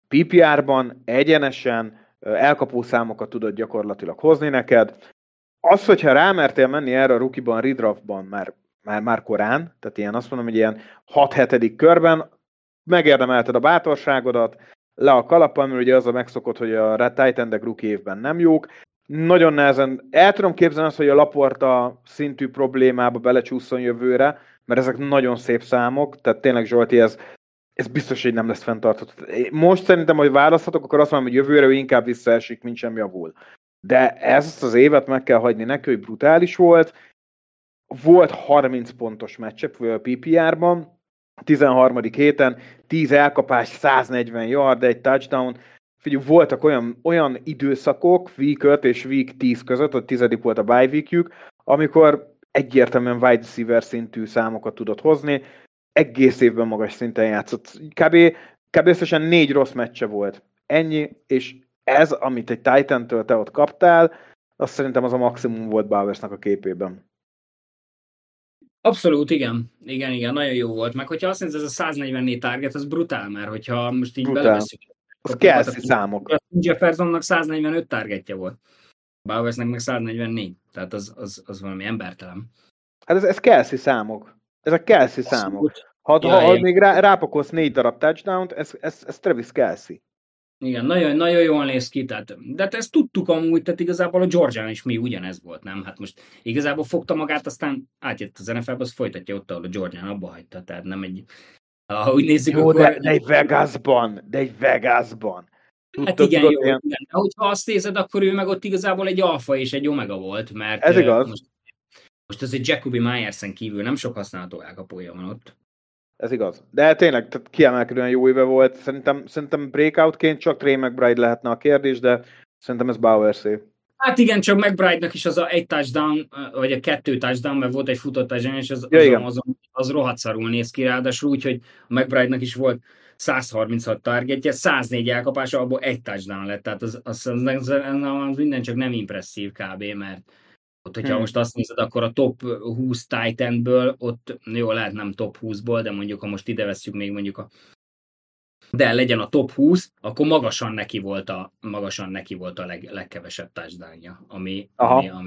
pé pé er-ban egyenesen elkapó számokat tudod gyakorlatilag hozni neked. Az, hogyha rámertél menni erre a rookie-ban, redraftban már, már, már korán, tehát ilyen azt mondom, hogy ilyen hat-hetedik körben megérdemelted a bátorságodat, le a kalappal, mert ugye az a megszokott, hogy a tight endek rookie évben nem jók. Nagyon nehezen, el tudom képzelni azt, hogy a Laporta szintű problémába belecsúszson jövőre, mert ezek nagyon szép számok, tehát tényleg Zsolti, ez, ez biztos, hogy nem lesz fenntartható. Most szerintem, hogy választhatok, akkor azt mondom, hogy jövőre ő inkább visszaesik, mint sem javul. De ezt az évet meg kell hagyni neki, hogy brutális volt. Volt harminc pontos meccsek a pé pé er-ban, tizenharmadik héten, tíz elkapás, száznegyven yard, egy touchdown. Figyelj, voltak olyan, olyan időszakok, week öt és week tíz között, a tizedik volt a bye weekjük, amikor egyértelműen wide receiver szintű számokat tudott hozni, egész évben magas szinten játszott. Kb. Kb. Összesen négy rossz meccse volt. Ennyi, és ez, amit egy Titan-től te ott kaptál, azt szerintem az a maximum volt Bowersnak a képében. Abszolút, igen. Igen, igen, nagyon jó volt. Meg hogyha azt mondod, ez a száznegyvennégy target, az brutál, mert hogyha most így beleveszünk. Az Kelsey számok. Jeffersonnak száznegyvenöt targetje volt. Bowersnek meg száznegyvennégy. Tehát az, az, az valami embertelen. Hát ez, ez Kelsey számok. Ezek Kelsey számok. Ha, ja, ha még rá, rápakolsz négy darab touchdown-t, ez, ez, ez Travis Kelsey. Igen, nagyon, nagyon jól néz ki, tehát, de hát ezt tudtuk amúgy, tehát igazából a Georgián is mi ugyanez volt, nem? Hát most igazából fogta magát, aztán átjött az en ef el-be, az folytatja ott, ahol a Georgián abba hagyta, tehát nem egy... Ha úgy nézzük, jó, akkor... de, de egy Vegasban, de egy Vegasban. Tudtad, hát igen, tudod, jó, ilyen... igen. De hogyha azt nézed, akkor ő meg ott igazából egy alfa és egy omega volt, mert... Ez igaz. Most, most az egy Jacoby Myersen kívül nem sok használható elkapója van ott. Ez igaz. De tényleg, tehát kiemelkedően jó éve volt. Szerintem, szerintem breakoutként csak Trey McBride lehetne a kérdés, de szerintem ez Bowersé. Hát igen, csak McBride-nak is az a egy touchdown, vagy a kettő touchdown, mert volt egy futott touchdown, és az, ja, az, az, az rohadt szarul néz ki, ráadásul úgy, hogy a McBride-nak is volt százharminchat targetje, száznégy elkapása, abból egy touchdown lett, tehát az, az, az, az, az minden csak nem impresszív kb, mert ott, hogyha hmm. most azt nézed, akkor a top húsz tight endből, ott jó, lehet nem top húszból, de mondjuk, ha most ide vesszük még mondjuk a de legyen a top húsz, akkor magasan neki volt a, magasan neki volt a leg, legkevesebb touchdownja, ami, ami, ami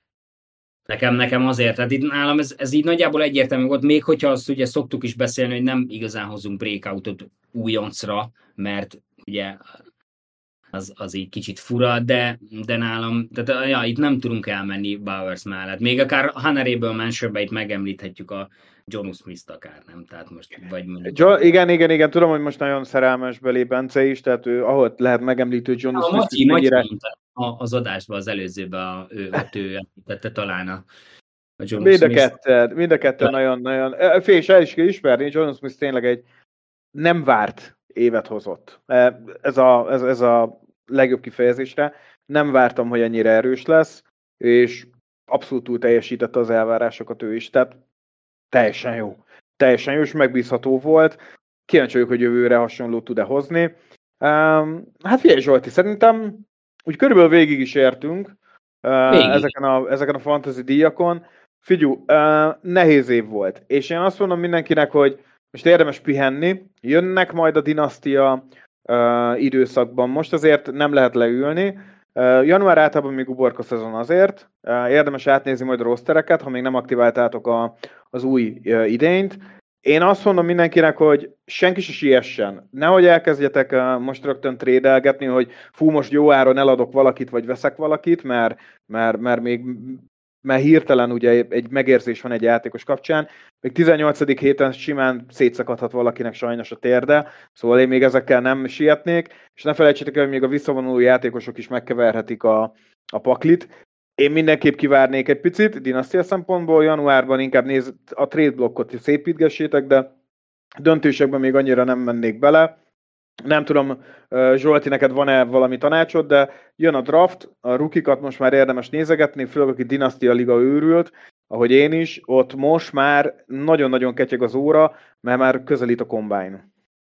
nekem, nekem azért, tehát itt nálam ez, ez így nagyjából egyértelmű volt, még hogyha azt ugye szoktuk is beszélni, hogy nem igazán hozunk breakoutot újoncra, mert ugye az, az így kicsit fura, de, de nálam, tehát ja, itt nem tudunk elmenni Bowers mellett. Még akár Hunteréből Mansherbe itt megemlíthetjük a Jonnu Smith-t akár, nem? Tehát most, vagy mondjuk... Jo, igen, igen, igen, tudom, hogy most nagyon szerelmes belé Bence is, tehát ő, ahol lehet megemlítő Jonnu Smith. Matyi, mennyire... az adásban, az előzőben a, ő, ott ő említette talán a, a Jonnu mind Smith. A ketten, mind a ketten nagyon-nagyon... Fél is el is kell ismerni, Jonnu Smith tényleg egy nem várt évet hozott. Ez a, ez, ez a legjobb kifejezésre. Nem vártam, hogy ennyire erős lesz, és abszolút túl teljesítette az elvárásokat ő is, tehát teljesen jó. Teljesen jó, és megbízható volt. Kíváncsi vagyok, hogy jövőre hasonlót tud-e hozni. Um, hát figyelj Zsolti, szerintem úgy körülbelül végig is értünk uh, ezeken, a, ezeken a fantasy díjakon. Figyelj, uh, nehéz év volt, és én azt mondom mindenkinek, hogy most érdemes pihenni, jönnek majd a dinasztia uh, időszakban, most azért nem lehet leülni. Uh, január általában még uborka szezon azért, uh, érdemes átnézni majd a rostereket, ha még nem aktiváltátok a, az új uh, idényt. Én azt mondom mindenkinek, hogy senki se siessen. Nehogy elkezdjetek uh, most rögtön trédelgetni, hogy fú, most jó áron eladok valakit, vagy veszek valakit, mert, mert, mert még mert hirtelen ugye egy megérzés van egy játékos kapcsán, még tizennyolcadik héten simán szétszakadhat valakinek sajnos a térde, szóval én még ezekkel nem sietnék, és ne felejtsétek el, hogy még a visszavonuló játékosok is megkeverhetik a, a paklit. Én mindenképp kivárnék egy picit, dinasztia szempontból, januárban inkább néz, a trade blokkot szépítgessétek, de döntősekben még annyira nem mennék bele. Nem tudom, Zsolti, neked van-e valami tanácsod, de jön a draft, a rukikat most már érdemes nézegetni, főleg aki dinasztia liga őrült, ahogy én is, ott most már nagyon-nagyon ketyeg az óra, mert már közelít a combine.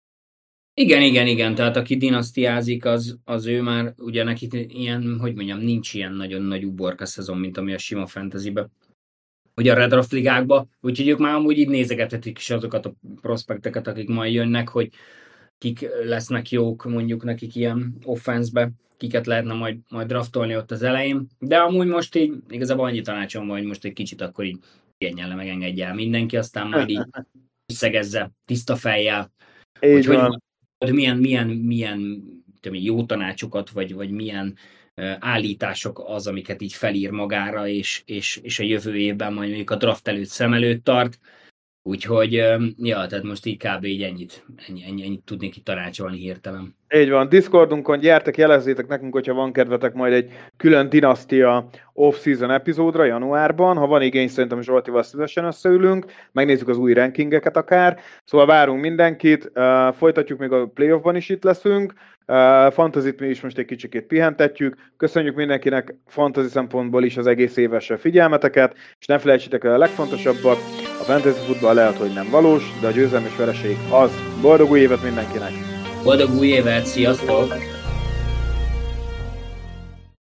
Igen, igen, igen, tehát aki dinasztiázik, az, az ő már, ugye nekik ilyen, hogy mondjam, nincs ilyen nagyon nagy uborka szezon, mint ami a sima fantasybe. Ugye a redraft ligákba, úgyhogy ők már amúgy így nézegethetik is azokat a prospekteket, akik majd jönnek, hogy kik lesznek jók mondjuk nekik ilyen offenszbe, kiket lehetne majd, majd draftolni ott az elején. De amúgy most így igazából annyi tanácsom van, hogy most egy kicsit akkor így pihenjen le, megengedje el mindenki, aztán majd így összegezze tiszta fejjel, hogy, hogy, hogy milyen, milyen, milyen tudom, jó tanácsokat, vagy, vagy milyen uh, állítások az, amiket így felír magára, és, és, és a jövő évben majd mondjuk a draft előtt szem előtt tart. Úgyhogy, ja, tehát most így kb. Így ennyit, ennyi, ennyi, ennyit tudnék itt tanácsolni hirtelen. Így van, Discordunkon gyertek, jelezzétek nekünk, hogyha van kedvetek majd egy külön dinasztia off-season epizódra januárban. Ha van igény, szerintem Zsoltival szívesen összeülünk, megnézzük az új rankingeket akár. Szóval várunk mindenkit, uh, folytatjuk, még a playoffban is itt leszünk. Uh, Fantasyt mi is most egy kicsikét pihentetjük. Köszönjük mindenkinek fantasy szempontból is az egész éves figyelmeteket, és ne felejtsétek el a legfontosabbat, a fantasy futball lehet, hogy nem valós, de a győzelem és vereség az. Boldog új évet mindenkinek! Boldog új évet, sziasztok!